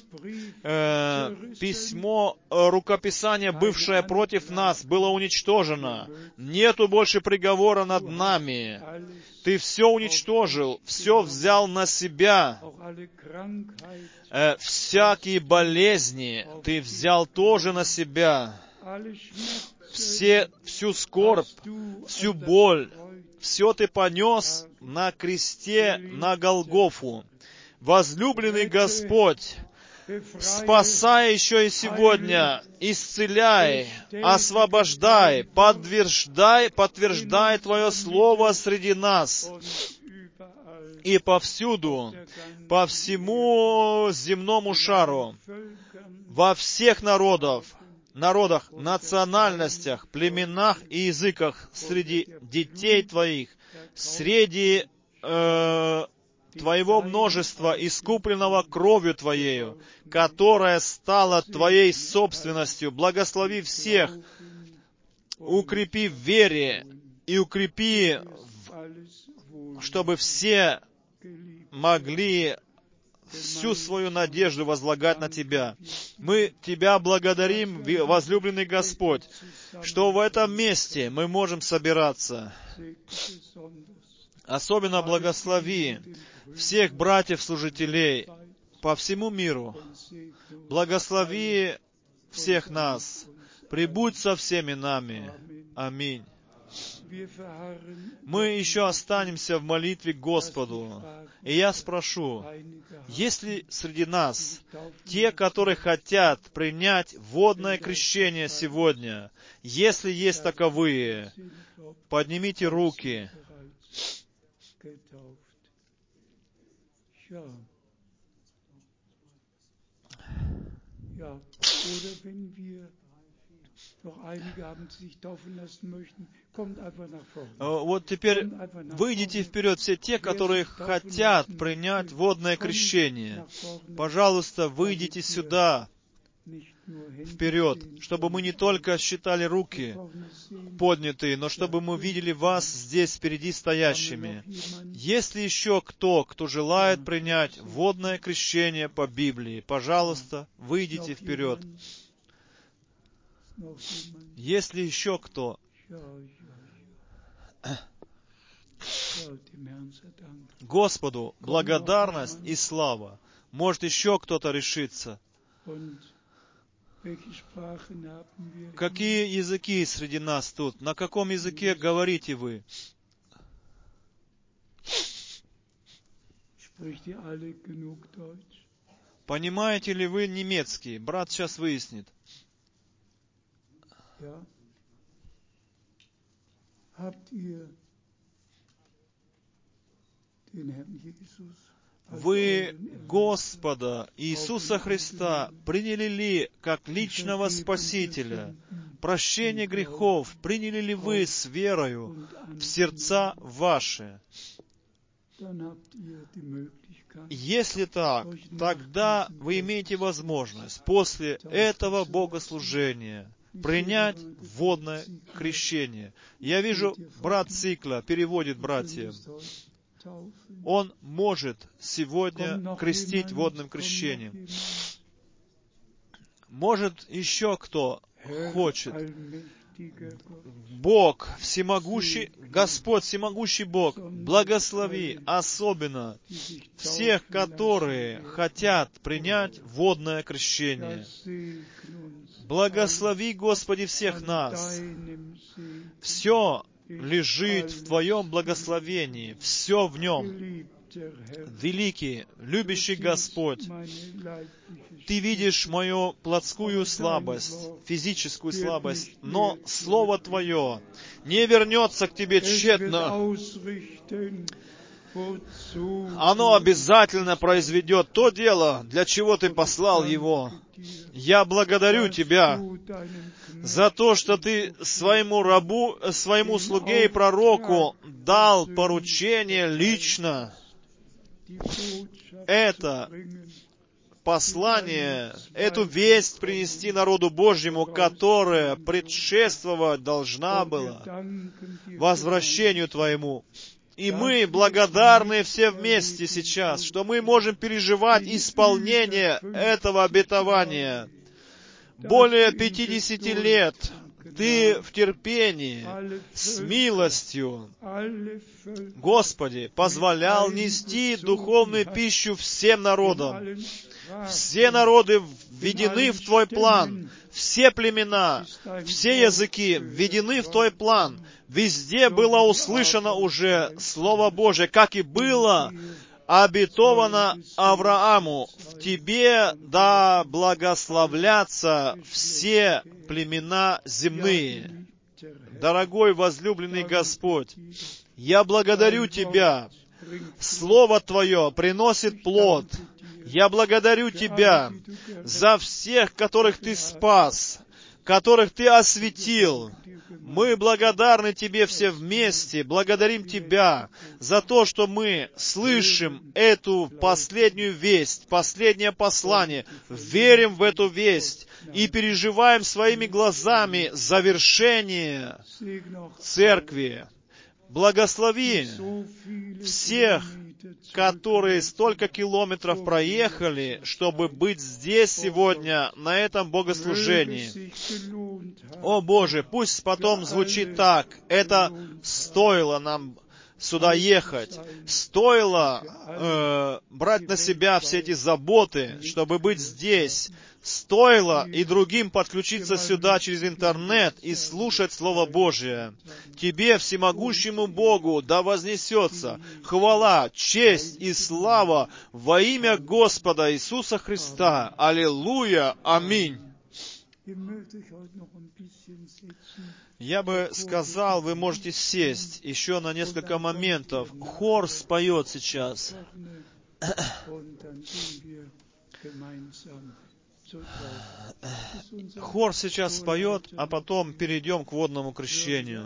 Письмо, рукописание, бывшее против нас, было уничтожено. Нету больше приговора над нами. Ты все уничтожил, все взял на себя. Всякие болезни Ты взял тоже на себя. Всю скорбь, всю боль, все Ты понес на кресте, на Голгофу. Возлюбленный Господь, спасай еще и сегодня, исцеляй, освобождай, подтверждай Твое Слово среди нас. И повсюду, по всему земному шару, во всех народах, национальностях, племенах и языках, среди детей Твоих, среди Твоего множества, искупленного кровью Твоею, которая стала Твоей собственностью. Благослови всех, укрепи в вере и укрепи, чтобы все могли всю свою надежду возлагать на Тебя. Мы Тебя благодарим, возлюбленный Господь, что в этом месте мы можем собираться. Особенно благослови всех братьев-служителей по всему миру. Благослови всех нас. Прибудь со всеми нами. Аминь. Мы еще останемся в молитве к Господу. И я спрошу, есть ли среди нас те, которые хотят принять водное крещение сегодня? Если есть таковые, поднимите руки. Вот теперь выйдите вперед, все те, которые хотят принять водное крещение. Пожалуйста, выйдите сюда, вперед, чтобы мы не только считали руки поднятые, но чтобы мы видели вас здесь впереди стоящими. Есть ли еще кто желает принять водное крещение по Библии, пожалуйста, выйдите вперед. Есть ли еще кто? Господу благодарность и слава. Может, еще кто-то решится. Какие языки среди нас тут? На каком языке говорите вы? Понимаете ли вы немецкий? Брат сейчас выяснит. Вы Господа Иисуса Христа приняли ли как личного Спасителя? Прощение грехов приняли ли вы с верою в сердца ваши? Если так, тогда вы имеете возможность после этого богослужения принять водное крещение. Я вижу, брат Цикла переводит братьям. Он может сегодня крестить водным крещением. Может, еще кто хочет. Бог, всемогущий, Господь, всемогущий Бог, благослови особенно всех, которые хотят принять водное крещение. Благослови, Господи, всех нас. Все лежит в Твоем благословении, все в Нем. Великий, любящий Господь, Ты видишь мою плотскую слабость, физическую слабость, но Слово Твое не вернется к Тебе тщетно. Оно обязательно произведет то дело, для чего Ты послал его. Я благодарю Тебя за то, что Ты своему рабу, своему слуге и пророку дал поручение лично это послание, эту весть принести народу Божьему, которая предшествовать должна была возвращению Твоему. И мы благодарны все вместе сейчас, что мы можем переживать исполнение этого обетования. Более 50 лет Ты в терпении, с милостью, Господи, позволял нести духовную пищу всем народам. Все народы введены в Твой план. Все племена, все языки введены в Твой план. Везде было услышано уже Слово Божие, как и было обетовано Аврааму. В Тебе да благословлятся все племена земные. Дорогой возлюбленный Господь, я благодарю Тебя. Слово Твое приносит плод. Я благодарю Тебя за всех, которых Ты спас, которых Ты осветил. Мы благодарны Тебе все вместе, благодарим Тебя за то, что мы слышим эту последнюю весть, последнее послание, верим в эту весть и переживаем своими глазами завершение церкви. Благослови всех, которые столько километров проехали, чтобы быть здесь сегодня, на этом богослужении. О Боже, пусть потом звучит так: это стоило нам сюда ехать, стоило брать на себя все эти заботы, чтобы быть здесь, стоило и другим подключиться сюда через интернет и слушать Слово Божие. Тебе, всемогущему Богу, да вознесется хвала, честь и слава во имя Господа Иисуса Христа. Аллилуйя! Аминь! Я бы сказал, вы можете сесть еще на несколько моментов. Хор споет сейчас. Хор сейчас споет, а потом перейдем к водному крещению.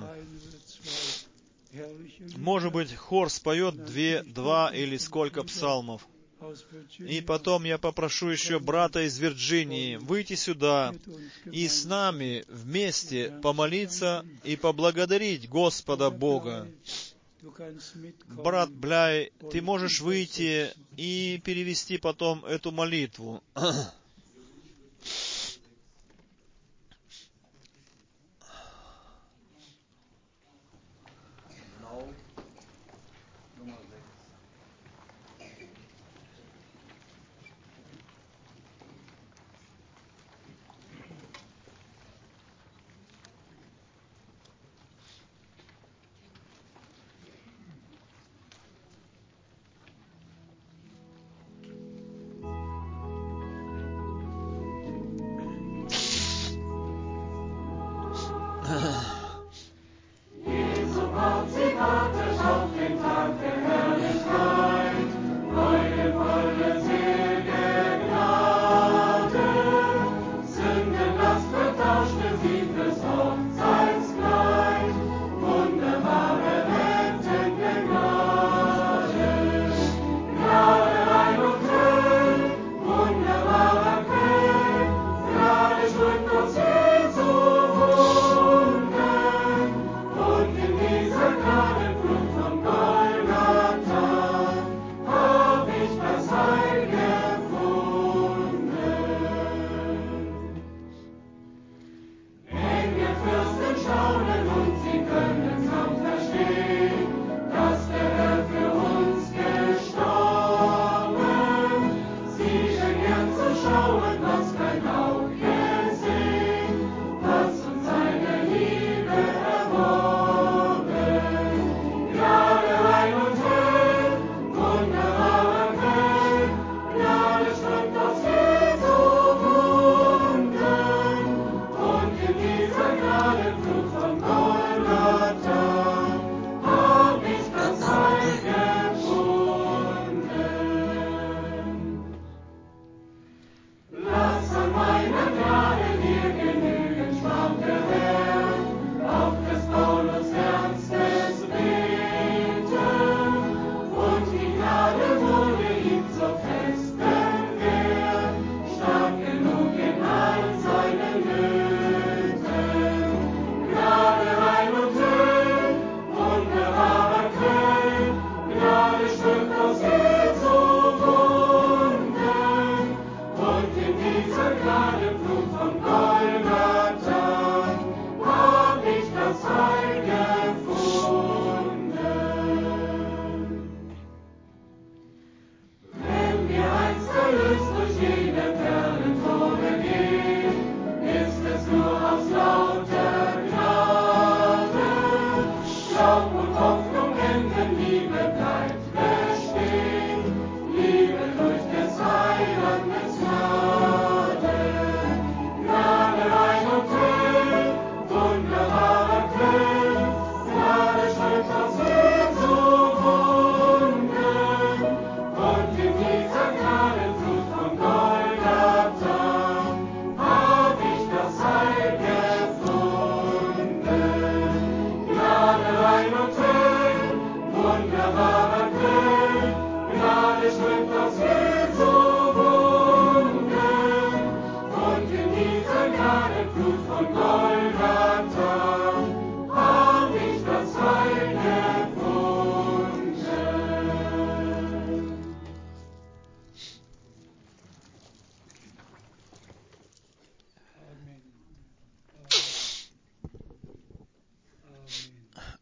Может быть, хор споет 2 или сколько псалмов. И потом я попрошу еще брата из Вирджинии выйти сюда и с нами вместе помолиться и поблагодарить Господа Бога. Брат Бляй, ты можешь выйти и перевести потом эту молитву.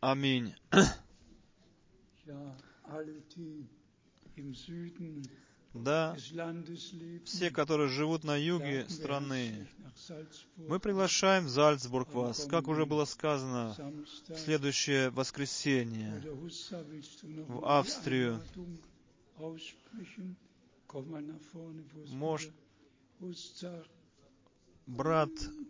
Аминь. Да, все, которые живут на юге страны, мы приглашаем в Зальцбург вас, как уже было сказано, в следующее воскресенье в Австрию. Может, брат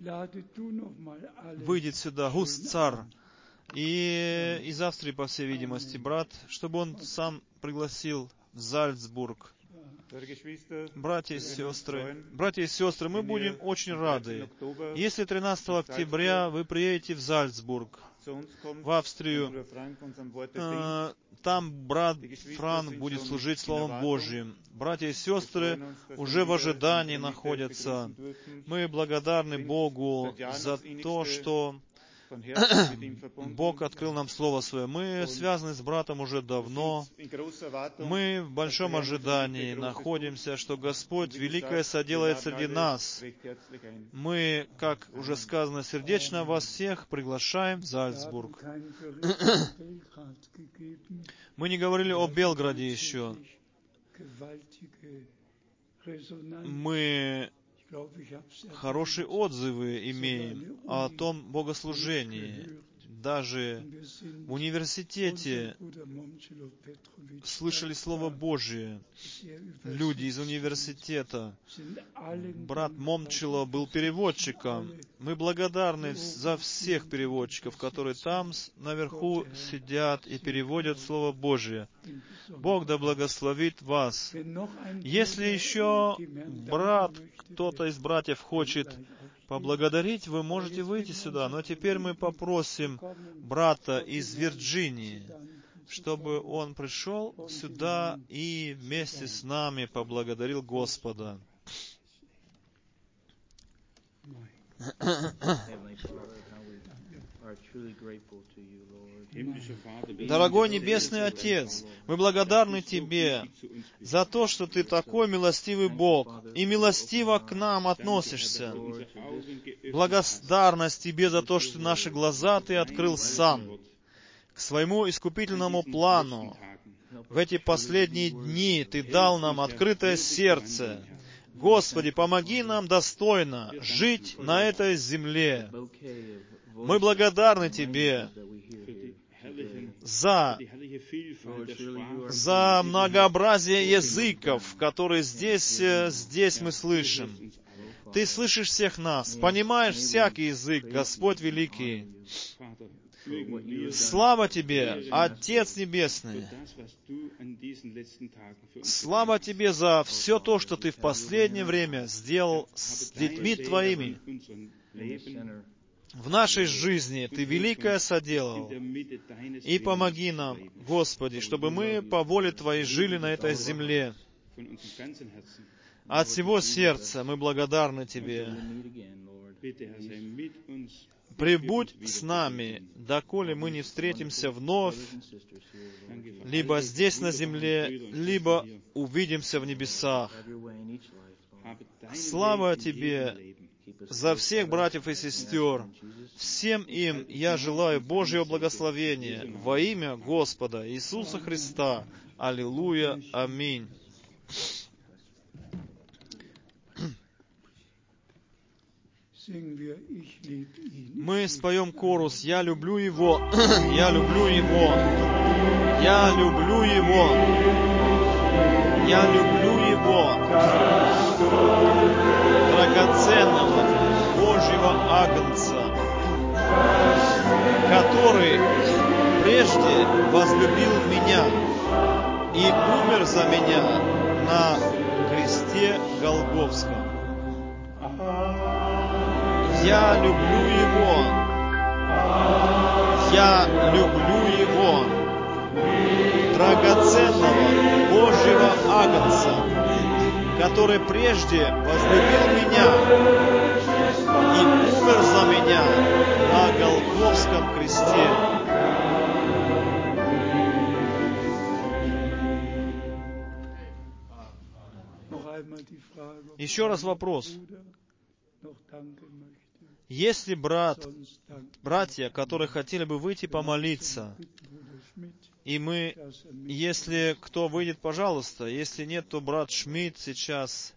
выйдет сюда, Гусцар, и из Австрии, по всей видимости, брат, чтобы он сам пригласил в Зальцбург. Братья и сестры, мы будем очень рады, если 13 октября вы приедете в Зальцбург, в Австрию. Там брат Франк будет служить Словом Божьим. Братья и сестры уже в ожидании находятся. Мы благодарны Богу за то, что Бог открыл нам Слово Свое. Мы связаны с братом уже давно. Мы в большом ожидании находимся, что Господь великое соделает среди нас. Мы, как уже сказано, сердечно вас всех приглашаем в Зальцбург. Мы не говорили о Белграде еще. Мы хорошие отзывы имеем о том богослужении. Даже в университете слышали Слово Божие. Люди из университета. Брат Момчило был переводчиком. Мы благодарны за всех переводчиков, которые там наверху сидят и переводят Слово Божие. Бог да благословит вас. Если еще брат, кто-то из братьев хочет поблагодарить, вы можете выйти сюда. Но теперь мы попросим брата из Вирджинии, чтобы он пришел сюда и вместе с нами поблагодарил Господа. Дорогой Небесный Отец, мы благодарны Тебе за то, что Ты такой милостивый Бог, и милостиво к нам относишься. Благодарность Тебе за то, что наши глаза Ты открыл сам к своему искупительному плану. В эти последние дни Ты дал нам открытое сердце. Господи, помоги нам достойно жить на этой земле. Мы благодарны Тебе за многообразие языков, которые здесь мы слышим. Ты слышишь всех нас, понимаешь всякий язык, Господь великий. Слава Тебе, Отец Небесный! Слава Тебе за все то, что Ты в последнее время сделал с детьми Твоими. В нашей жизни Ты великое соделал. И помоги нам, Господи, чтобы мы по воле Твоей жили на этой земле. От всего сердца мы благодарны Тебе. Прибудь с нами, доколе мы не встретимся вновь, либо здесь на земле, либо увидимся в небесах. Слава Тебе за всех братьев и сестер. Всем им я желаю Божьего благословения во имя Господа Иисуса Христа. Аллилуйя. Аминь. Мы споем корус «Я люблю Его, я люблю Его, я люблю Его, я люблю Его, драгоценного Божьего Агнца, который прежде возлюбил меня и умер за меня на кресте Голгофском. Я люблю Его. Я люблю Его, драгоценного Божьего Агнца, который прежде возлюбил меня и умер за меня на Голгофском кресте. Еще раз вопрос. Если братья, которые хотели бы выйти помолиться, и если кто выйдет, пожалуйста, если нет, то брат Шмидт сейчас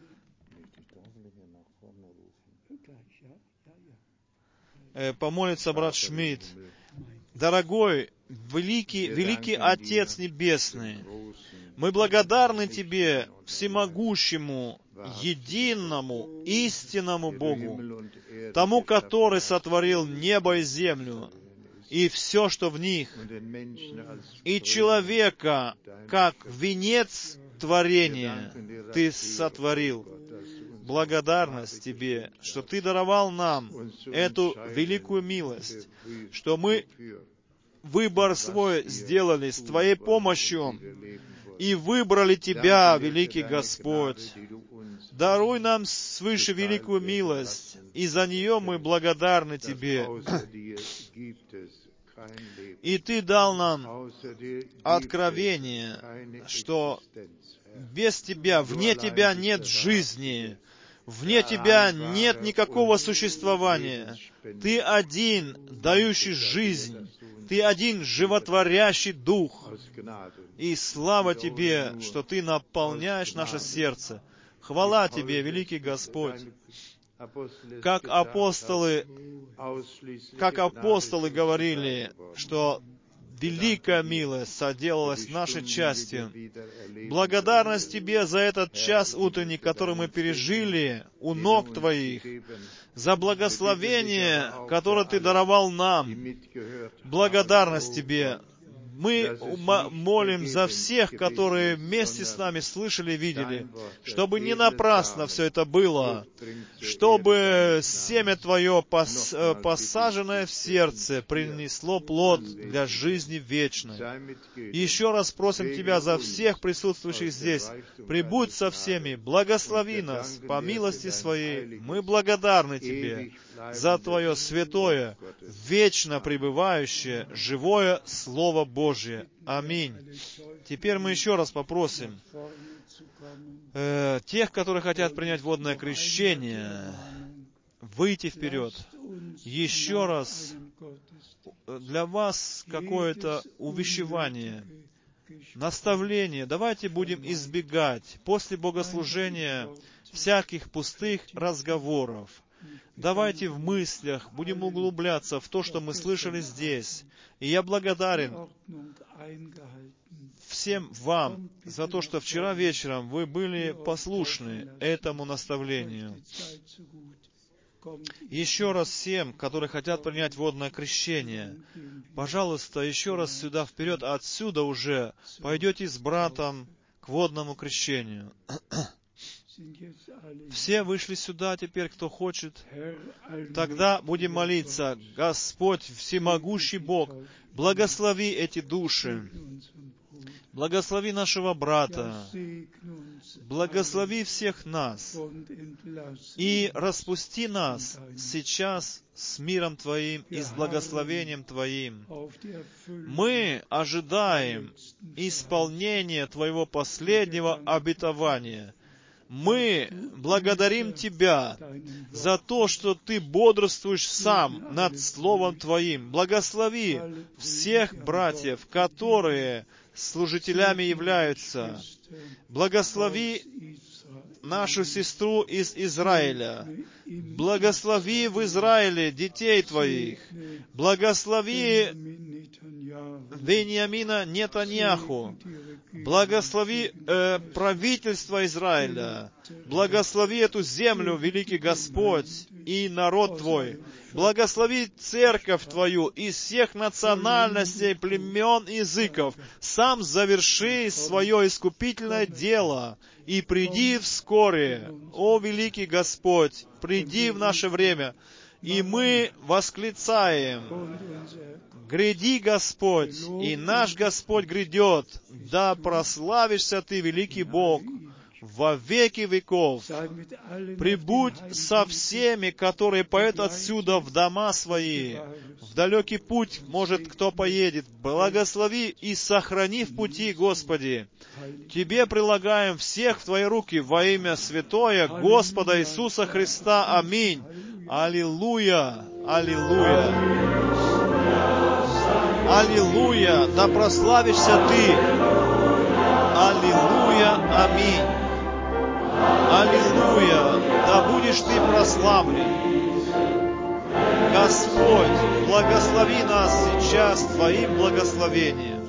помолится, брат Шмидт. Дорогой, великий Отец Небесный, мы благодарны Тебе, всемогущему, единому, истинному Богу, тому, который сотворил небо и землю, и все, что в них, и человека, как венец творения, Ты сотворил. Благодарность Тебе, что Ты даровал нам эту великую милость, что мы выбор свой сделали с Твоей помощью и выбрали Тебя, великий Господь. Даруй нам свыше великую милость, и за нее мы благодарны Тебе. И Ты дал нам откровение, что без Тебя, вне Тебя нет жизни, вне Тебя нет никакого существования. Ты один, дающий жизнь, Ты один, животворящий Дух. И слава Тебе, что Ты наполняешь наше сердце. Хвала Тебе, великий Господь. Как апостолы говорили, что великая милость соделалась нашей частью. Благодарность Тебе за этот час утренний, который мы пережили у ног Твоих, за благословение, которое Ты даровал нам. Благодарность Тебе. Мы молим за всех, которые вместе с нами слышали и видели, чтобы не напрасно все это было, чтобы семя Твое, посаженное в сердце, принесло плод для жизни вечной. Еще раз просим Тебя за всех присутствующих здесь. Прибудь со всеми, благослови нас по милости Своей. Мы благодарны Тебе за Твое святое, вечно пребывающее, живое Слово Божие. Аминь. Теперь мы еще раз попросим тех, которые хотят принять водное крещение, выйти вперед. Еще раз для вас какое-то увещевание, наставление. Давайте будем избегать после богослужения всяких пустых разговоров. Давайте в мыслях будем углубляться в то, что мы слышали здесь. И я благодарен всем вам за то, что вчера вечером вы были послушны этому наставлению. Еще раз всем, которые хотят принять водное крещение, пожалуйста, еще раз сюда вперед, а отсюда уже пойдете с братом к водному крещению. Все вышли сюда теперь, кто хочет. Тогда будем молиться. Господь, всемогущий Бог, благослови эти души. Благослови нашего брата. Благослови всех нас. И распусти нас сейчас с миром Твоим и с благословением Твоим. Мы ожидаем исполнения Твоего последнего обетования. Мы благодарим Тебя за то, что Ты бодрствуешь сам над Словом Твоим. Благослови всех братьев, которые служителями являются. Благослови нашу сестру из Израиля. Благослови в Израиле детей Твоих. Благослови Беньямина Нетаньяху. Благослови правительство Израиля. Благослови эту землю, великий Господь, и народ Твой. Благослови церковь Твою из всех национальностей, племен и языков. Сам заверши свое искупительное дело и приди вскоре. О, великий Господь, приди в наше время. И мы восклицаем: «Гряди, Господь, и наш Господь грядет, да прославишься Ты, великий Бог, во веки веков». Прибудь со всеми, которые поедут отсюда в дома свои. В далекий путь, может, кто поедет. Благослови и сохрани в пути, Господи. Тебе прилагаем всех в Твои руки во имя святое Господа Иисуса Христа. Аминь. Аллилуйя! Аллилуйя! Аллилуйя! Да прославишься Ты! Аллилуйя! Аминь! Аллилуйя! Да будешь Ты прославлен! Господь, благослови нас сейчас Твоим благословением.